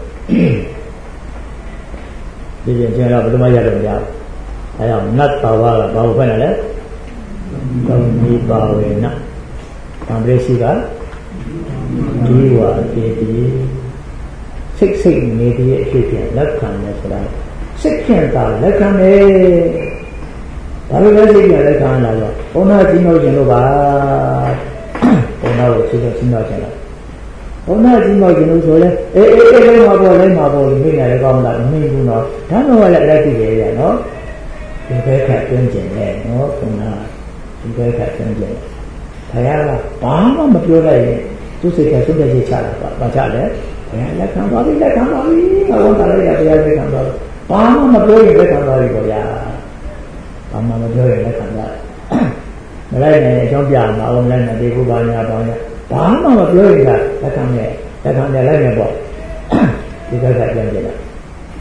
ဒီပြင်ကျန်တော့ဘယ်လိုမှရတော့မရဘူးအဲကြောင့်နတ်တော်ကဘာလို့ဖွင့်တယ်လဲကောင်းဒီပါဝေနဗံပရိစီကဒီဝါတေတိစိတ်စိတ်နေတဲ့အဖြစ်ပြန်လက်ခံတယ်ဆိုတာစိတ်ဖြင့်သာလက်ခံတယ်ဘာလို့လဲစိတ်ပြန်လက်ခံလာတော့ဘုန်းတော်ကြီးလို့ကျင်လို့ပါဘုန်းတော်ကိုသိတော့သိတော့ကျင်လာဘုန်းတော်ကြီးလို့ကျင်လို့ဆိုလဲအေးအေးအေးလေးမှာပေါ့လေးမှာပေါ့လို့မိရတယ်ကောင်းတာမမိဘူးနော်ဒါတော့လည်းလက်သိတယ်ရနော်ဒီဘက်ကတွင်းကျင်တယ်နော်ဘုန်းတော်ဒီဘက်ကတွင်းကျင်တယ်ဘုရားကဘာမှမပြောလိုက်ရင်သူစိတ်ကသုံးတဲ့စိတ်ချတာပါဘာချလဲဘုရားလက်ခံပါပြီလက်ခံပါပြီဘုရားကလည်းဘုရားလက်ခံပါဘာမှမပြောရင်လက်ခံပါပြီဘုရားဘာမှမပြောရင်လက်ခံပါမလိုက်နဲ့အကြောင်းပြမှာအောင်လည်းနဲ့ဒီကုပါညာပေါင်းနဲ့ဘာမှမပြောရင်ကလက်ခံနဲ့လက်ခံနဲ့လိုက်နေပေါ့ဒီကကပြန်ကြည့်လိုက်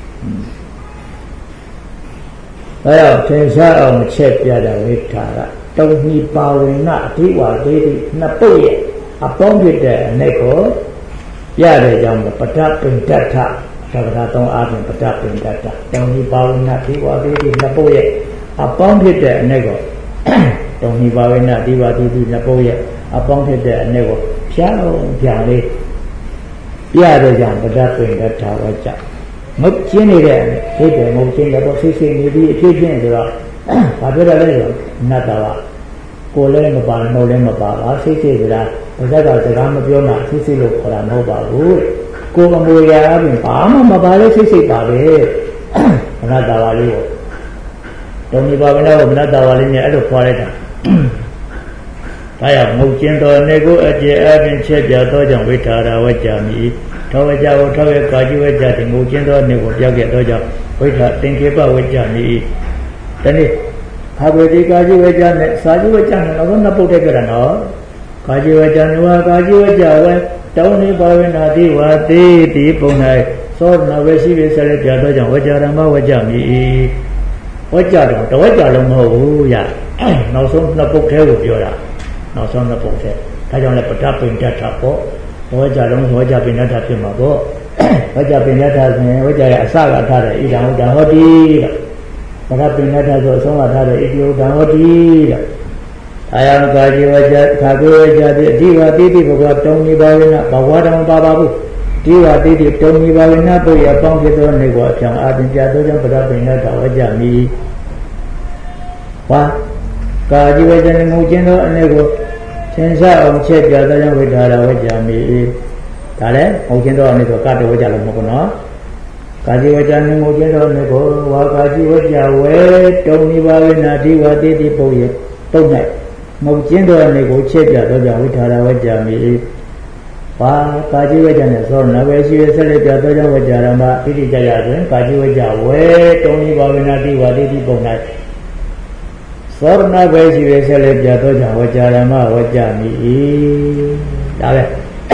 အဲတော့သင်္ချာအောင်ချက်ပြတာဝိထာကတုံဟိပါဝိနအဓိဝါဒေတိနှစ်ပုတ်ရဲ့အပေါင်းဖြစ်တဲ့အ내ကိုရတဲ့ကြောင့်ပဋ္ဌပိဋ္ဌသသဗ္ဗသာသုံးအားဖြင့်ပဋ္ဌပိဋ္ဌသတုံဟိပါဝိနအဓိဝါဒေတိနှစ်ပုတ်ရဲ့အပေါင်းဖြစ်တဲ့အ내ကိုတုံဟိပါဝိနအဓိဝါဒေတိနှစ်ပုတ်ရဲ့အပေါင်းဖြစ်တဲ့အ내ကိုဖြောင်းဖြောင်းလေးပြတဲ့ကြောင့်ပဋ္ဌပိဋ္ဌဝါကြမုတ်ကျင်းနေတဲ့ဟိတယ်မုတ်ကျင်းတဲ့တော့ဆိတ်ဆိတ်နေပြီးအဖြစ်ချင်းဆိုတော့ဘာပြောရလဲဆိုနတ်တော်ကကိုယ်လည်းမပါနှုတ်လည်းမပါပါဆိတ်ဆိတ်ဆိုတာဘုရားကစကားမပြောမှဆိတ်ဆိတ်လို့ခေါ်တာမဟုတ်ပါဘူးကိုယ်အမွေရာအပြင်ဘာမှမပါလဲဆိတ်ဆိတ်ပါပဲမနတ်တော်လေးကိုတုံးဒီပါဘယ်တော့မနတ်တော်လေးနဲ့အဲ့လိုခေါ်လိုက်တာဒါကြောင့်မုတ်ကျင်းတော်နေကိုအကျေအပြင်ချက်ပြသောကြောင့်ဝိထာရဝကြ္မိထောဝကြကိုထောဝကာကြီးဝကြတိမုတ်ကျင်းတော်နေကိုပြောက်ခဲ့သောကြောင့်ဝိထာသင်္ကေပဝကြ္မိဒီနေ့ဘာဝတိကာကြီးဝကြနဲ့စာကြီးဝကြနဲ့တော့နှစ်ပုတ်တက်ကြတာနော်ကာကြီးဝကြနဝကာကြီးဝကြဝဲတောင်းနေပါဝိနာတိဝါတိတိပုံ၌သောနဝေရှိဝေဆက်လက်ပြသောကြောင့်ဝကြရမဝကြ္မိဝကြတော့တဝကြလုံးမဟုတ်ဘူးရနောက်ဆုံးနှစ်ပုတ်ထဲကိုပြောတာနောက်ဆုံးနှစ်ပုတ်ထဲဒါကြောင့်လည်းပဋ္ဌပိဋ္ဌထပေါ့ဝကြလုံးဝကြပိဋ္ဌထဖြစ်မှာပေါ့ဝကြပိဋ္ဌထဆိုရင်ဝကြရဲ့အစကထားတဲ့ဣဒံဥဒ္ဒဟောတိတဲ့ပဋ္ဌပိဋ္ဌထဆိုအဆုံးကထားတဲ့ဣတိဥဒ္ဒဟောတိတဲ့အာယံကာကြီးဝကြခါကိုဝကြတိအဓိဝတိတိဘဂဝတုံနိဘာဝိနဘဂဝတံပါပါဘူးဒီဝတိတိတုံနိဘာဝိနပုရိယပေါင်းဖြစ်သောနေကိုအဖြံအာတင်ပြသောကြောင့်ပဋ္ဌပိဋ္ဌထဝကြမိဝါကာကြီးဝကြနေမှုချင်းသောအနေကိုသင်္ချာအောင်ချက်ပြသောကြောင့်ဝိထာရဝကြမိဒါလည်းမဟုတ်ချင်းတော့အနေဆိုကတဝကြလို့မဟုတ်ဘူးနော်ကာကြီးဝကြနေမှုချင်းသောအနေကိုဝါကာကြီးဝကြဝဲတုံနိဘာဝိနာဒီဝတိတိပုရိယတုံး၌မဟုတ်ချင်းတော့အနေကိုချက်ပြသောကြောင့်ဝိထာရဝကြမိဝါကာကြီးဝကြနဲ့သောနဝေရှိဆက်လက်ပြသောကြောင့်ဝကြရမဣတိကြရတွင်ကာကြီးဝကြဝဲတုံနိဘာဝိနာဒီဝတိတိပုံ၌သောရဏပဲရှိရဆက်လက်ပြသောကြောင့်ဝကြရမဝကြမိဒါပဲ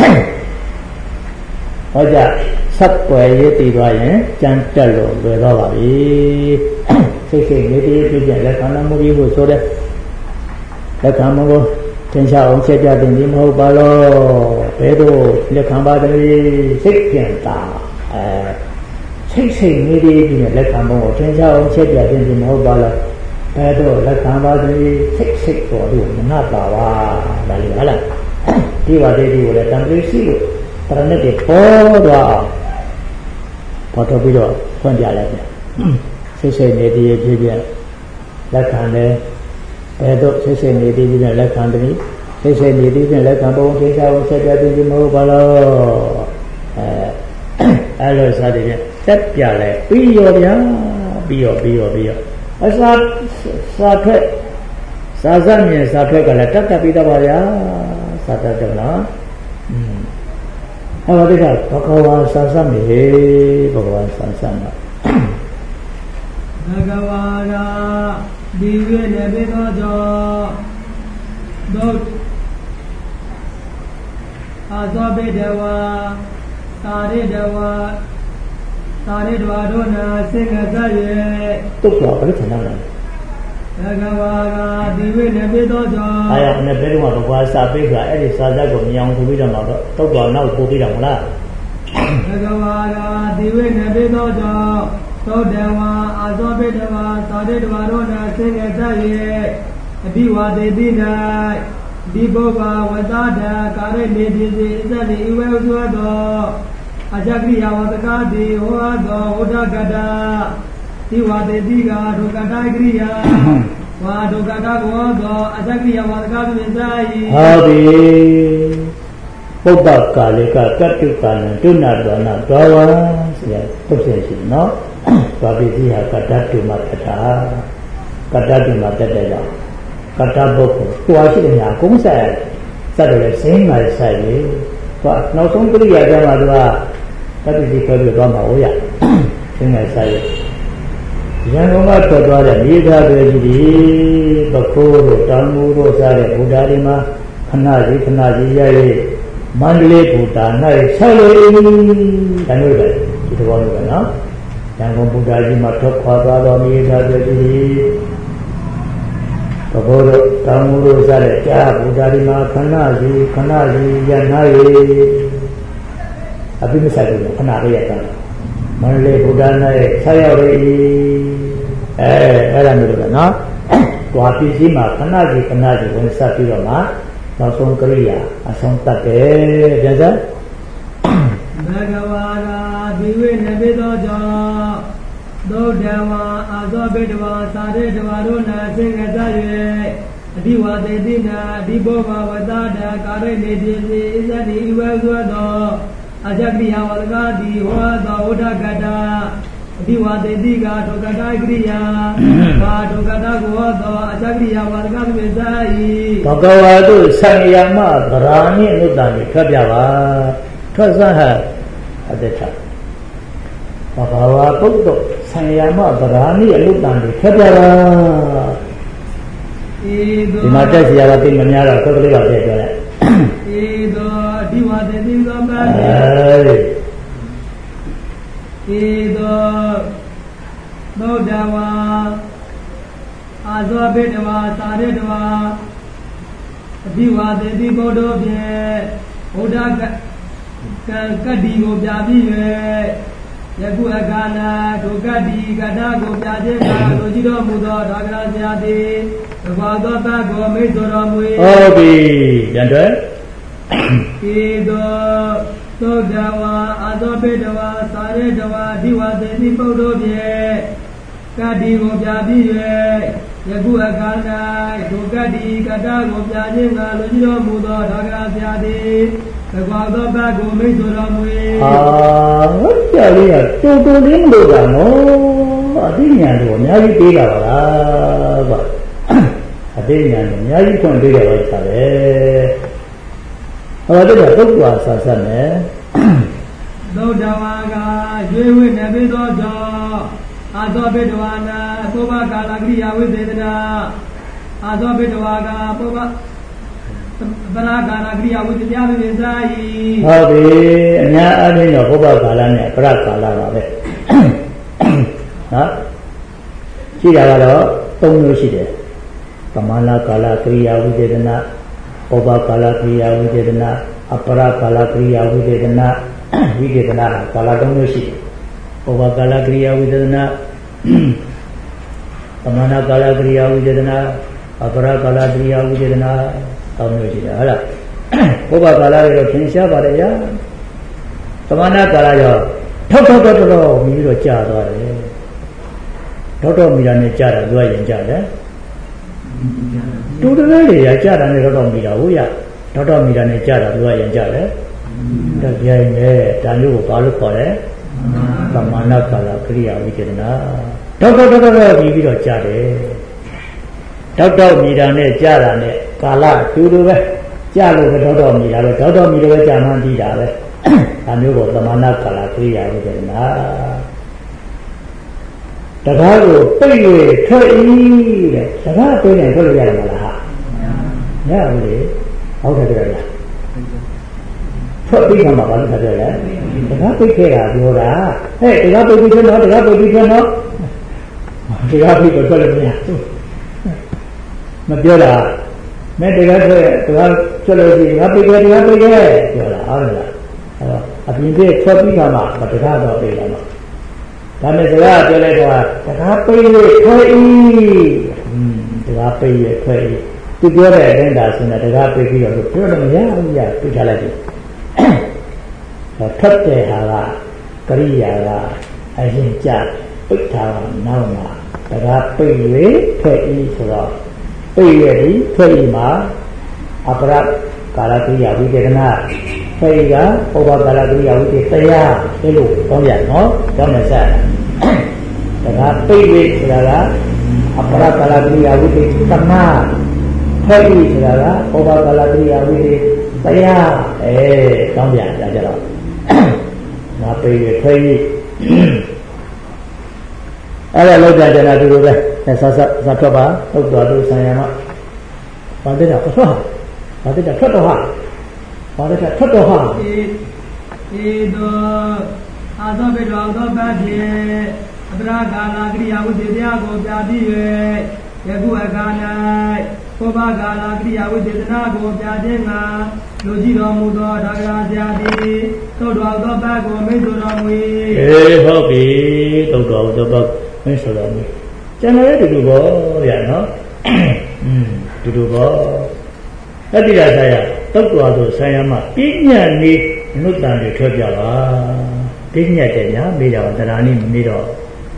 ဟောကြဆက်ွယ်ရေးတည်သွားရင်ကြံတက်လို့လွယ်တော့ပါပြီစိတ်စိတ်နေတည်ပြည့်လက်ခံမှုပြီးဖို့ဆိုတဲ့လက်ခံမှုကိုသင်္ချာအောင်ချက်ပြတင်ပြီးမဟုတ်ပါလို့ဘယ်တော့လက်ခံပါတည်းစိတ်ပြန်တာအဲစိတ်စိတ်နေတည်ပြီးလက်ခံမှုကိုသင်္ချာအောင်ချက်ပြတင်ပြီးမဟုတ်ပါလို့ဘယ်တော့လက်ခံပါတည်းစိတ်စိတ်ပေါ်လို့မနာပါပါဒါလေးဟုတ်လားဒီဝါဒေဒီကိုလည်းတံပရိရှိလို့တရဏိတ်ပေါ်သွားအောင်ပေါ်တော့ပြီးတော့ဖွင့်ပြလိုက်တယ်စိတ်စိတ်နေတည်ပြည့်ပြည့်လက်ခံတယ်ဘယ်တော့စိတ်စိတ်နေတည်ပြည့်လက်ခံတယ်စိတ်စိတ်နေတည်ပြည့်လက်ခံပုံသိချအောင်ဆက်ပြပြီးမဟုတ်ပါလို့အဲအဲ့လိုစားတယ်ဆက်ပြလိုက်ပြီးရောဗျာပြီးရောပြီးရောပြီးရောအစာစာဖက်စာစမြင်စာဖက်ကလည်းတတ်တတ်ပြီးတော့ပါဗျာစာတတ်တယ်နော်อืมအဲ့ဒါတည်းကဘဂဝါစာစမြင်ဘဂဝါစာစမြင်ဘဂဝါရာဒီဝေနဘေသောကြောဒုအာသောဘေဒဝါသာရိဒဝါသာရိဒဝါတို့နာစေငသရေတုတ်တော်ဘယ်လိုထင်လဲဘဂဝါရာဒီဝေနဘေသောကြောအဲ့ဒါနဲ့ဘယ်တော့မှဘဂဝါစာပိတ်ဆိုတာအဲ့ဒီစာစက်ကိုမြင်အောင်ဆိုပြီးတော့တော့တုတ်တော်နောက်ပို့ပြီးတော့မလားဘဂဝါရာဒီဝေနဘေသောကြောသောတဝါအာသောဘေဒဝါသာရိဒဝါတို့နာစေငသရေအဓိဝါဒေတိ၌ဒီဘောဂဝသဒကာရိနေတိစေအသတိဝေဥသောသောအကြကိယဝတကတိဟောသောဝဒကတာဒီဝတေတိကဒုက္ကတာကရိယာဝါဒုက္ကတာကောသောအကြကိယဝတကပင်စာယိဟောဒီပုပ္ပကာလိကကတ္တုကာလံဒုဏတောနာဒောဝံဆိုရပုစ္ဆေရှိနော်ဘာပိတိဟာကတ္တတုမတ္တာကတ္တတုမတ္တတဲ့ကြောင့်ကတ္တပုဂ္ဂိုလ်တွာရှိတဲ့ညာကုန်းဆက်စက်တယ်စင်းငါဆိုင်လေဟောနောက်ဆုံးပြိယာကျမှသူကတတိတိပြောပြသွားမှာဟုတ်ရစင်းငါဆိုင်ရန်ကုန်ကထွက်သွားတဲ့မြေသားတွေကြီးဒီပခိုးတို့တောင်မူတို့စားတဲ့ဘုရားတွေမှာခနာကြီးခနာကြီးရဲ့မန္တလေးဘုရား၌ဆက်လေဒါမျိုးပဲဒီတော်မျိုးပဲနော်ရန်ကုန်ဘုရားကြီးမှာထွက်ခွာသွားတော်မူသာသည်ဘဘတို့တောင်းမှုလို့စတဲ့ကြာဘုရားဒီမှာခဏစီခဏစီရနာရီအပိမဆိုင်ဘူးခဏလေးရတာမန္တလေးဘုရား၌ဆက်ရောက်ရည်အဲအဲ့ဒါမျိုးတွေနော်တွားပစ္စည်းမှာခဏစီခဏစီဝင်ဆက်ပြီးတော့မှနောက်ဆုံးကရိယာအဆုံးတတ်တယ်ပြန်စဘဂဝါရာဒီဝိနဘေသောကြောင့်သောတဝါအာသောဘေတဝါသာရေတဝါတို့နာသင်္ကတ၍အဓိဝသေတိနာအဓိဘောဘဝတ္တာကာရိနေတိစီဣဇတိဝေသောသောအဇဂရိယဝရကတိဟောသောဝဋ္ဌကတာအဓိဝသေတိကဒုက္ကတာကရိယာဘာဒုက္ကတာကိုသောအဇဂရိယဝရကသမေသာယိဘဂဝါတို့ဆံယမဗရာဏိအနုတ္တန်ကိုထွက်ပြပါထွက်စဟအတ္တဘဂဝါပုဒ်တို့ဆံယမဗရာဏိအနုတ္တန်ကိုထွက်ပြပါဒီမှာတက်စီရတာပြင်မများတော့ခွက်ကလေးပါပြပြောလိုက်ဧသောအဓိဝသေတိသောမန္တေဧသောသောတဝါအာဇောဘေတဝါသာရတဝါအဓိဝသေတိဘုဒ္ဓဖြင့်ဘုဒ္ဓကကတ္တိကိုပြပြီး၍ယခုအခါ၌ဒုက္ခတိကတ္တကိုပြခြင်းကလူကြီးတော်မူသောဒါဂရဆရာသည်သဘာသောတကိုမိတ်တော်တော်မူ၏ဟုတ်ပြီပြန်တွေ့ဧသောသောတဝါအာသောဘေတဝါသာရတဝါအဓိဝသေတိဘုဒ္ဓဖြင့်ကတ္တိကိုပြပြီး၍ယခုအခါ၌ဒုက္ခတိကတ္တကိုပြခြင်းကလူကြီးတော်မူသောဒါဂရဆရာသည်သဘာသောတကိုမိတ်တော်တော်မူ၏အာဟုတ်ကြလေးကတူတူလေးမလို့ကနော်အသိဉာဏ်တို့အများကြီးပေးတာပါလားကွာအသိဉာဏ်တို့အများကြီးဖွင့်ပေးတယ်လို့ဆိုတာပဲဟောတဲ့သုတ်ကွာဆက်ဆက်နဲ့သုတ်တဝါကရွေဝိနဘေသောကြောင့်အာသောဘေတဝါနာသောဘကာလကရိယာဝိသေသနာအာသောဘေတဝါကဘောဘဗရာကာလကရိယာဝိသေတရားတွေစာယီဟုတ်ပြီအများအားဖြင့်တော့ဘောဘကာလနဲ့ဗရာကာလပါပဲနော်ရှိတာကတော့သုံးမျိုးရှိတယ်ပမာဏကာလကရိယာဝိသေသနာဘောဘကာလကရိယာဝိသေသနာအပရာကာလကရိယာဝိသေသနာဝိသေသနာကာလသုံးမျိုးရှိတယ်ဘောဘကာလကရိယာဝိသေသနာပမာဏကာလကရိယာဝိသေသနာအပရာကာလကရိယာဝိသေသနာတောင်းလို့ရှိတယ်ဟုတ်လားဘောဘကာလတွေတော့သင်ရှားပါတယ်ဗျာပမာဏကာလရောထောက်ထောက်တော့တော့မြည်ပြီးတော့ကြာသွားတယ်တော့တော့မိတာနဲ့ကြာတာသူကရင်ကြာတယ်တူတူလေးတွေကြာတာနဲ့တော့တော့မိတာဟုတ်ရတော့တော့မိတာနဲ့ကြာတာသူကရင်ကြာတယ်တပြိုင်နဲ့ဒါမျိုးကိုဘာလို့ခေါ်လဲပမာဏကာလကရိယာဝိသေသနာတော့တော့တော့တော့ပြီးပြီးတော့ကြာတယ်တောက်တောက်မိတာနဲ့ကြာတာနဲ့ကာလတူတူပဲကြာလို့ပဲတော့တော့မိတာပဲတော့တော့မိတယ်ပဲကြာမှန်းပြီးတာပဲဒါမျိုးကိုပမာဏကာလကရိယာဝိသေသနာတကားကိုပိတ်၍ထွက်ဤတဲ့တကားပိတ်နေထွက်လို့ရတယ်မလားဟာမရဘူးလေဟုတ်တယ်ကြလားထွက်ပြီးမှဘာလို့ထားကြလဲတကားပိတ်ခဲ့တာပြောတာဟဲ့တကားပိတ်ပြီးထွက်တော့တကားပိတ်ပြီးထွက်တော့တကားပိတ်တော့ထွက်လို့မရဘူးမပြောတာမဲတကားထွက်တကားထွက်လို့ရှိရင်ငါပိတ်ခဲ့တကားပိတ်ခဲ့ပြောတာဟုတ်လားအဲ့တော့အပြင်ပြထွက်ပြီးမှတကားတော့ပိတ်လာတော့ဒါနဲ့စကားပြောလိုက်တော့တကားပိတ်၍ထွက်ဤတကားပိတ်၍ထွက်ဤသူပြောတဲ့အတိုင်းဒါဆိုရင်တကားပိတ်ပြီးတော့ပြောလို့မရဘူးရပြထားလိုက်တယ်ထွက်တဲ့ဟာကကရိယာကအရင်ကြပိတ်ထားတာနောက်မှာတကားပိတ်၍ထွက်ဤဆိုတော့ပိတ်ရသည်ထွက်ဤမှာအပရကာလကရိယာဝိသေသနာထွက်ဤကဥပကာလကရိယာဝိသေတရားအဲ့လိုတောင်းရနော်တောင်းနေစားတကားပိတ်၍ဆိုတာကအပရကာလကရိယာဝိသေသနာထွက်ဤဆိုတာကဥပကာလကရိယာဝိသေတရားအဲတောင်းပြတာကြတော့ငါပိတ်၍ထွက်ဤအဲ့ဒါလောက်ကြကြတာဒီလိုပဲဆက်ဆက်ဆက်ထွက်ပါဟုတ်တော်သူဆံရမဘာတဲ့တော့ဟုတ်ဘာတည်းထွက်တော့ဟာဘာတည်းထွက်တော့ဟာအေအေတော့အာသောဘေတော်သောပတိအပရာကာလာကရိယာဝိသေတရားကိုပြပြီး၍ယခုအခါ၌ဘောဘကာလာကရိယာဝိသေသနာကိုပြခြင်းငါလူကြည်တော်မူသောဒါဂရာဆရာသည်သုတ်တော်သောဘတ်ကိုမိတ်ဆိုတော်မူ၏အေးဟုတ်ပြီသုတ်တော်သောဘတ်မိတ်ဆိုတော်မူကျန်တဲ့တူတူပေါ့ဗျာနော်อืมတူတူပေါ့တတိယဆရာသုတ်တော်ဆိုဆရာမပြဉ္ညာနေနုတ္တန်တွေထွက်ပြပါပြဉ္ညာတဲ့ညာမေးကြပါတရားနည်းမမေးတော့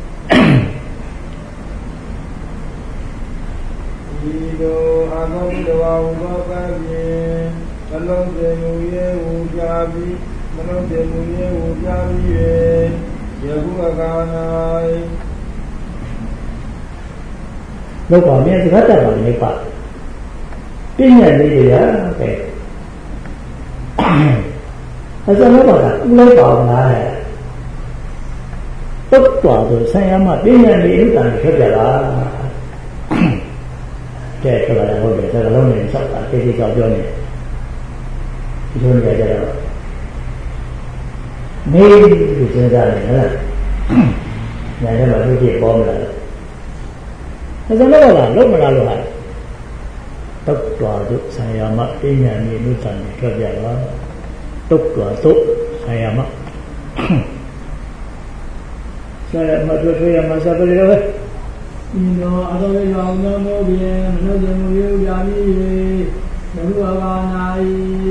ဒီလိုအာဂုတဝါဝဘောပပြေမလုံးစေမူရဲ့ဝူကြပြီးမလုံးစေမူရဲ့ဝူကြပြီးယခုအခါ၌လောက်ပါမြဲစကားတတ်ပါလေပါပြဉ္ညာလေးတွေကပဲအစလုံးပါကဥလိုက်ပါလားတုတ်တော်ဆိုဆံရမပြဉ္ညာလေးဥဒ္ဒံဖြစ်ကြလားတဲ့ဆိုတော့ဟုတ်တယ်စကားလုံးနဲ့စောက်တာတိတိကျကျပြောနေဒီလိုနေကြတော့မေးလို့စဉ်းစားတယ်ဟုတ်လားညာထဲမှာသူကြည့်ပေါ်မလားအစလုံးကလုံးမလားလို့ဟာတုတ်တော်ဆိုဆံရမပြဉ္ညာလေးဥဒ္ဒံဖြစ်ကြလားတုတ်တော်ဆိုဆံရမဆံရမတို့ဆိုရမှာစပယ်ရောဤသောအသောဝေယောင်းသောမောပြေမနုဿေမူယုပြာမိ၍ဘုရားဘာနာ၏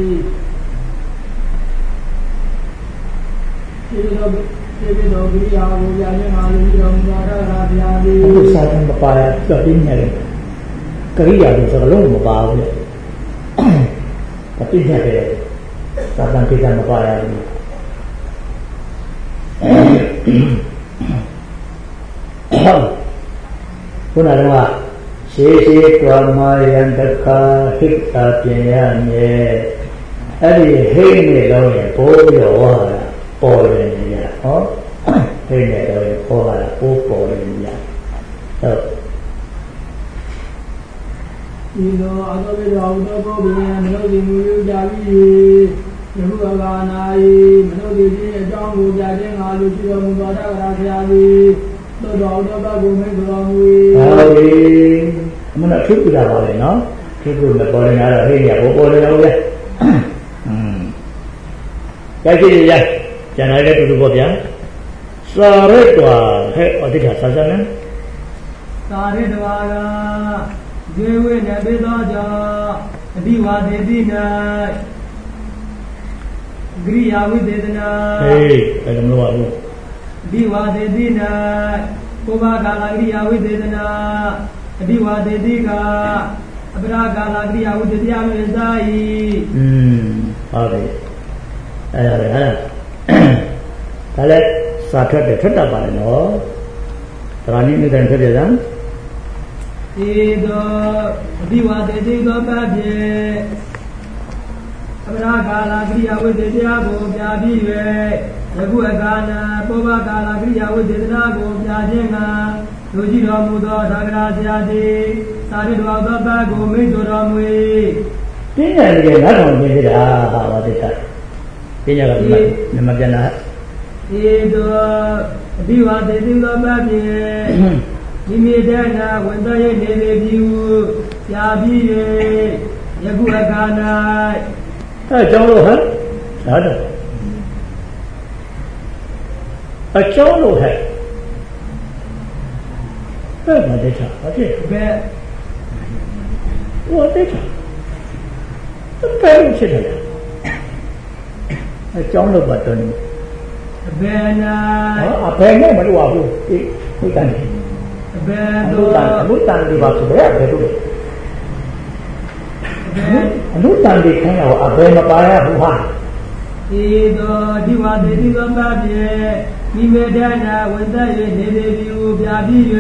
ဒီလိုဒီလိုကိရိယာကိုပြခြင်းမှာလူတော်မူသောရာဘုရားသည်အခုစာတန်မပါရပြပြင်းနေတယ်ကိရိယာကိုစကားလုံးမပါဘူးလေတပိနေတယ်စာတန်ကိစ္စမပါရဘူးခုနကရှေးရှေးတွားမာယံတခါဟိတပြင်ရမြေအဲ့ဒီဟိနေတော့ရပိုးရောဟောတာပေါ်နေရဟောဟိနေတော့ရပေါ်လာပိုးပေါ်နေရဟုတ်ဤသောအသောဝေယောသောဘောဘိယံမနောတိမူယုကြပြီးယခုအခါ၌မနောတိခြင်းအကြောင်းကိုကြားခြင်းငါလူရှိတော်မူသောတာဝရဆရာသည်သောတော်သောဘကိုမိတ်တော်မူ၏ဟုတ်ပြီအမှန်တော့ထုတ်ပြတာပါလေနော်ထုတ်ပြမပေါ်နေတော့ဟိနေဘောပေါ်နေတော့လေอืมကြိုက်ကြည့်ရကျန်တဲ့တူတူပေါ့ဗျာစာရဲတွာဟဲ့အတိတ်ဆာဆန်းနဲ့စာရဲတွာကဇေဝိနဘေသောကြောင့်အတိဝါဒေတိ၌ဂရိယာဝိသေသနာဟေးအဲ့လိုမလုပ်ပါဘူးအတိဝါဒေတိ၌ကိုဘာကာလဂရိယာဝိသေသနာအတိဝါဒေတိကအပရာကာလဂရိယာဝိသေတရားမေသာဤอืมဟုတ်ပြီအဲ့ဒါလေဟာဒါလည်းစာထွက်တယ်ထွက်တတ်ပါလေနော်ဒါကနိမိတ်တယ်ထွက်တယ်စမ်းဧသောအတိဝါဒေတိသောပပြေအပရာကာလဂရိယာဝိသေတရားကိုပြပြီး၍ယခုအခါ၌ပောဘကာလဂရိယာဝိသေသနာကိုပြခြင်းကလူကြည်တော်မူသောဒါဂရာဆရာသည်သာရိတော်သောဘတ်ကိုမိတ်ဆိုတော်မူ၏ပညာရဲ့ငါတော်ပြည့်တာဟာဘာတိတ်ပညာကမမပြန်လာဧသောအတိဝါဒေတိသောပပြေဒီမြေတည်းနာဝန်တော်ရဲ့နေလေပြီဟုပြပြီး၍ယခုအခါ၌အဲကြောင်းလို့ဟဲ့ဒါတော့အကြောင်းလို့ဟဲ့ဘယ်မှာတက်တာဘာဖြစ်ဘယ်ဟိုတက်တာဘယ်လိုဖြစ်တယ်အကြောင်းလို့ပတ်တယ်ဘယ်နာအဘယ်နဲ့မလို့ဘူးဒီဟုတ်တယ်ဘယ်တော့အလုတန်ဒီပါဆိုဘယ်ဘယ်လိုလဲအလုတန်ဒီခိုင်းတော့အဘယ်မပါရဘူးဟာဤသောဒီဝါဒေတိသောပပြေမိမေဒနာဝိသယေနေလေပြီဟုပြပြီး၍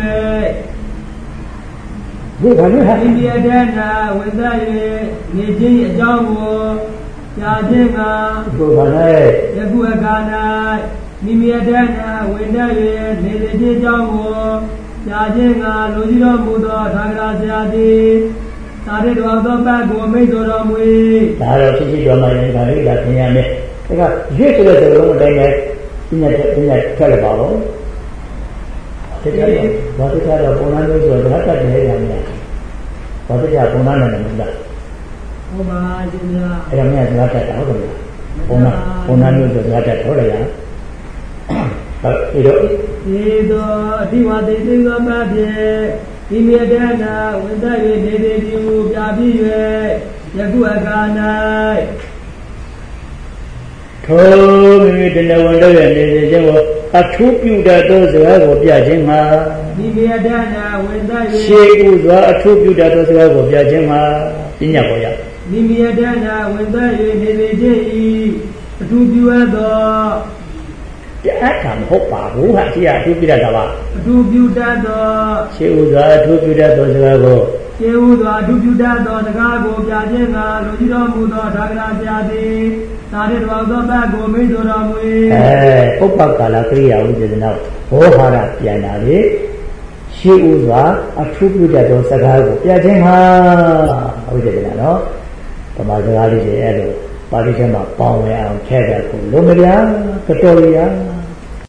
ဒီဘာလို့ဟာမိမေဒနာဝိသယေနေခြင်းအကြောင်းကိုပြခြင်းကဘုရားလဲယခုအခါ၌မိမေဒနာဝိသယေနေလေခြင်းအကြောင်းကိုပြခြင်းကလူကြီးတော်မူသောသာဂရာဆရာသည်သသာရတော်သောဘကိုမိတ်တော်တော်မူဒါတော့ရှိရှိတော်မှာရင်ခါလေးဒါသင်ရမယ်ဒါကရွေ့ဆိုတဲ့စကားလုံးအတိုင်းပဲပြညာပြညာထွက်လာပါတော့ဒီကနေ့ဘာတိကတော့ပုံနာလို့ဆိုတော့ဓာတ်တက်နေရမယ်ဘာတိကပုံနာနဲ့မလားဟုတ်ပါရှင်ဗျာအဲ့ဒါမြန်ဓာတ်တက်တာဟုတ်တယ်ပုံနာပုံနာလို့ဆိုဓာတ်တက်ဟုတ်တယ်လားဟုတ်ဒီတော့ဒီတော့အတိဝတိသိသောမဖြင့်ဒီမြေတည်းနာဝင်သက်၍နေနေဒီမူပြပြီး၍ယခုအခါ၌ထိုမိမိတဏ္ဍဝန်တို့ရဲ့နေနေခြင်းကိုအထူးပြုတတ်သောစကားကိုပြခြင်းမှာဒီမြေတည်းနာဝင်သက်၍ရှေးဥစွာအထူးပြုတတ်သောစကားကိုပြခြင်းမှာပညာပေါ်ရဒီမြေတည်းနာဝင်သက်၍နေနေခြင်းဤအထူးပြုအပ်သောအဲ့ဒါမဟုတ်ပါဘူးဟာရှိရအထူးပြုတတ်တာပါအထူးပြုတတ်သောရှေးဥစွာအထူးပြုတတ်သောစကားကိုရှေးဥစွာအထူးပြုတတ်သောစကားကိုပြခြင်းမှာလူကြီးတော်မူသောဒါကရာဆရာသည်သာရတော်သောဘကိုမိတ်တော်မူ၏အဲပုပ္ပကာလကရိယာဝိသေသနာဘောဟာရပြန်လာလေရှေးဥစွာအထူးပြုတတ်သောစကားကိုပြခြင်းမှာဝိသေသနာနော်ဓမ္မစကားလေးတွေအဲ့လိုပါဠိထဲမှာပေါင်းဝဲအောင်ထည့်တတ်ကိုလုံးမလားကတော်ရ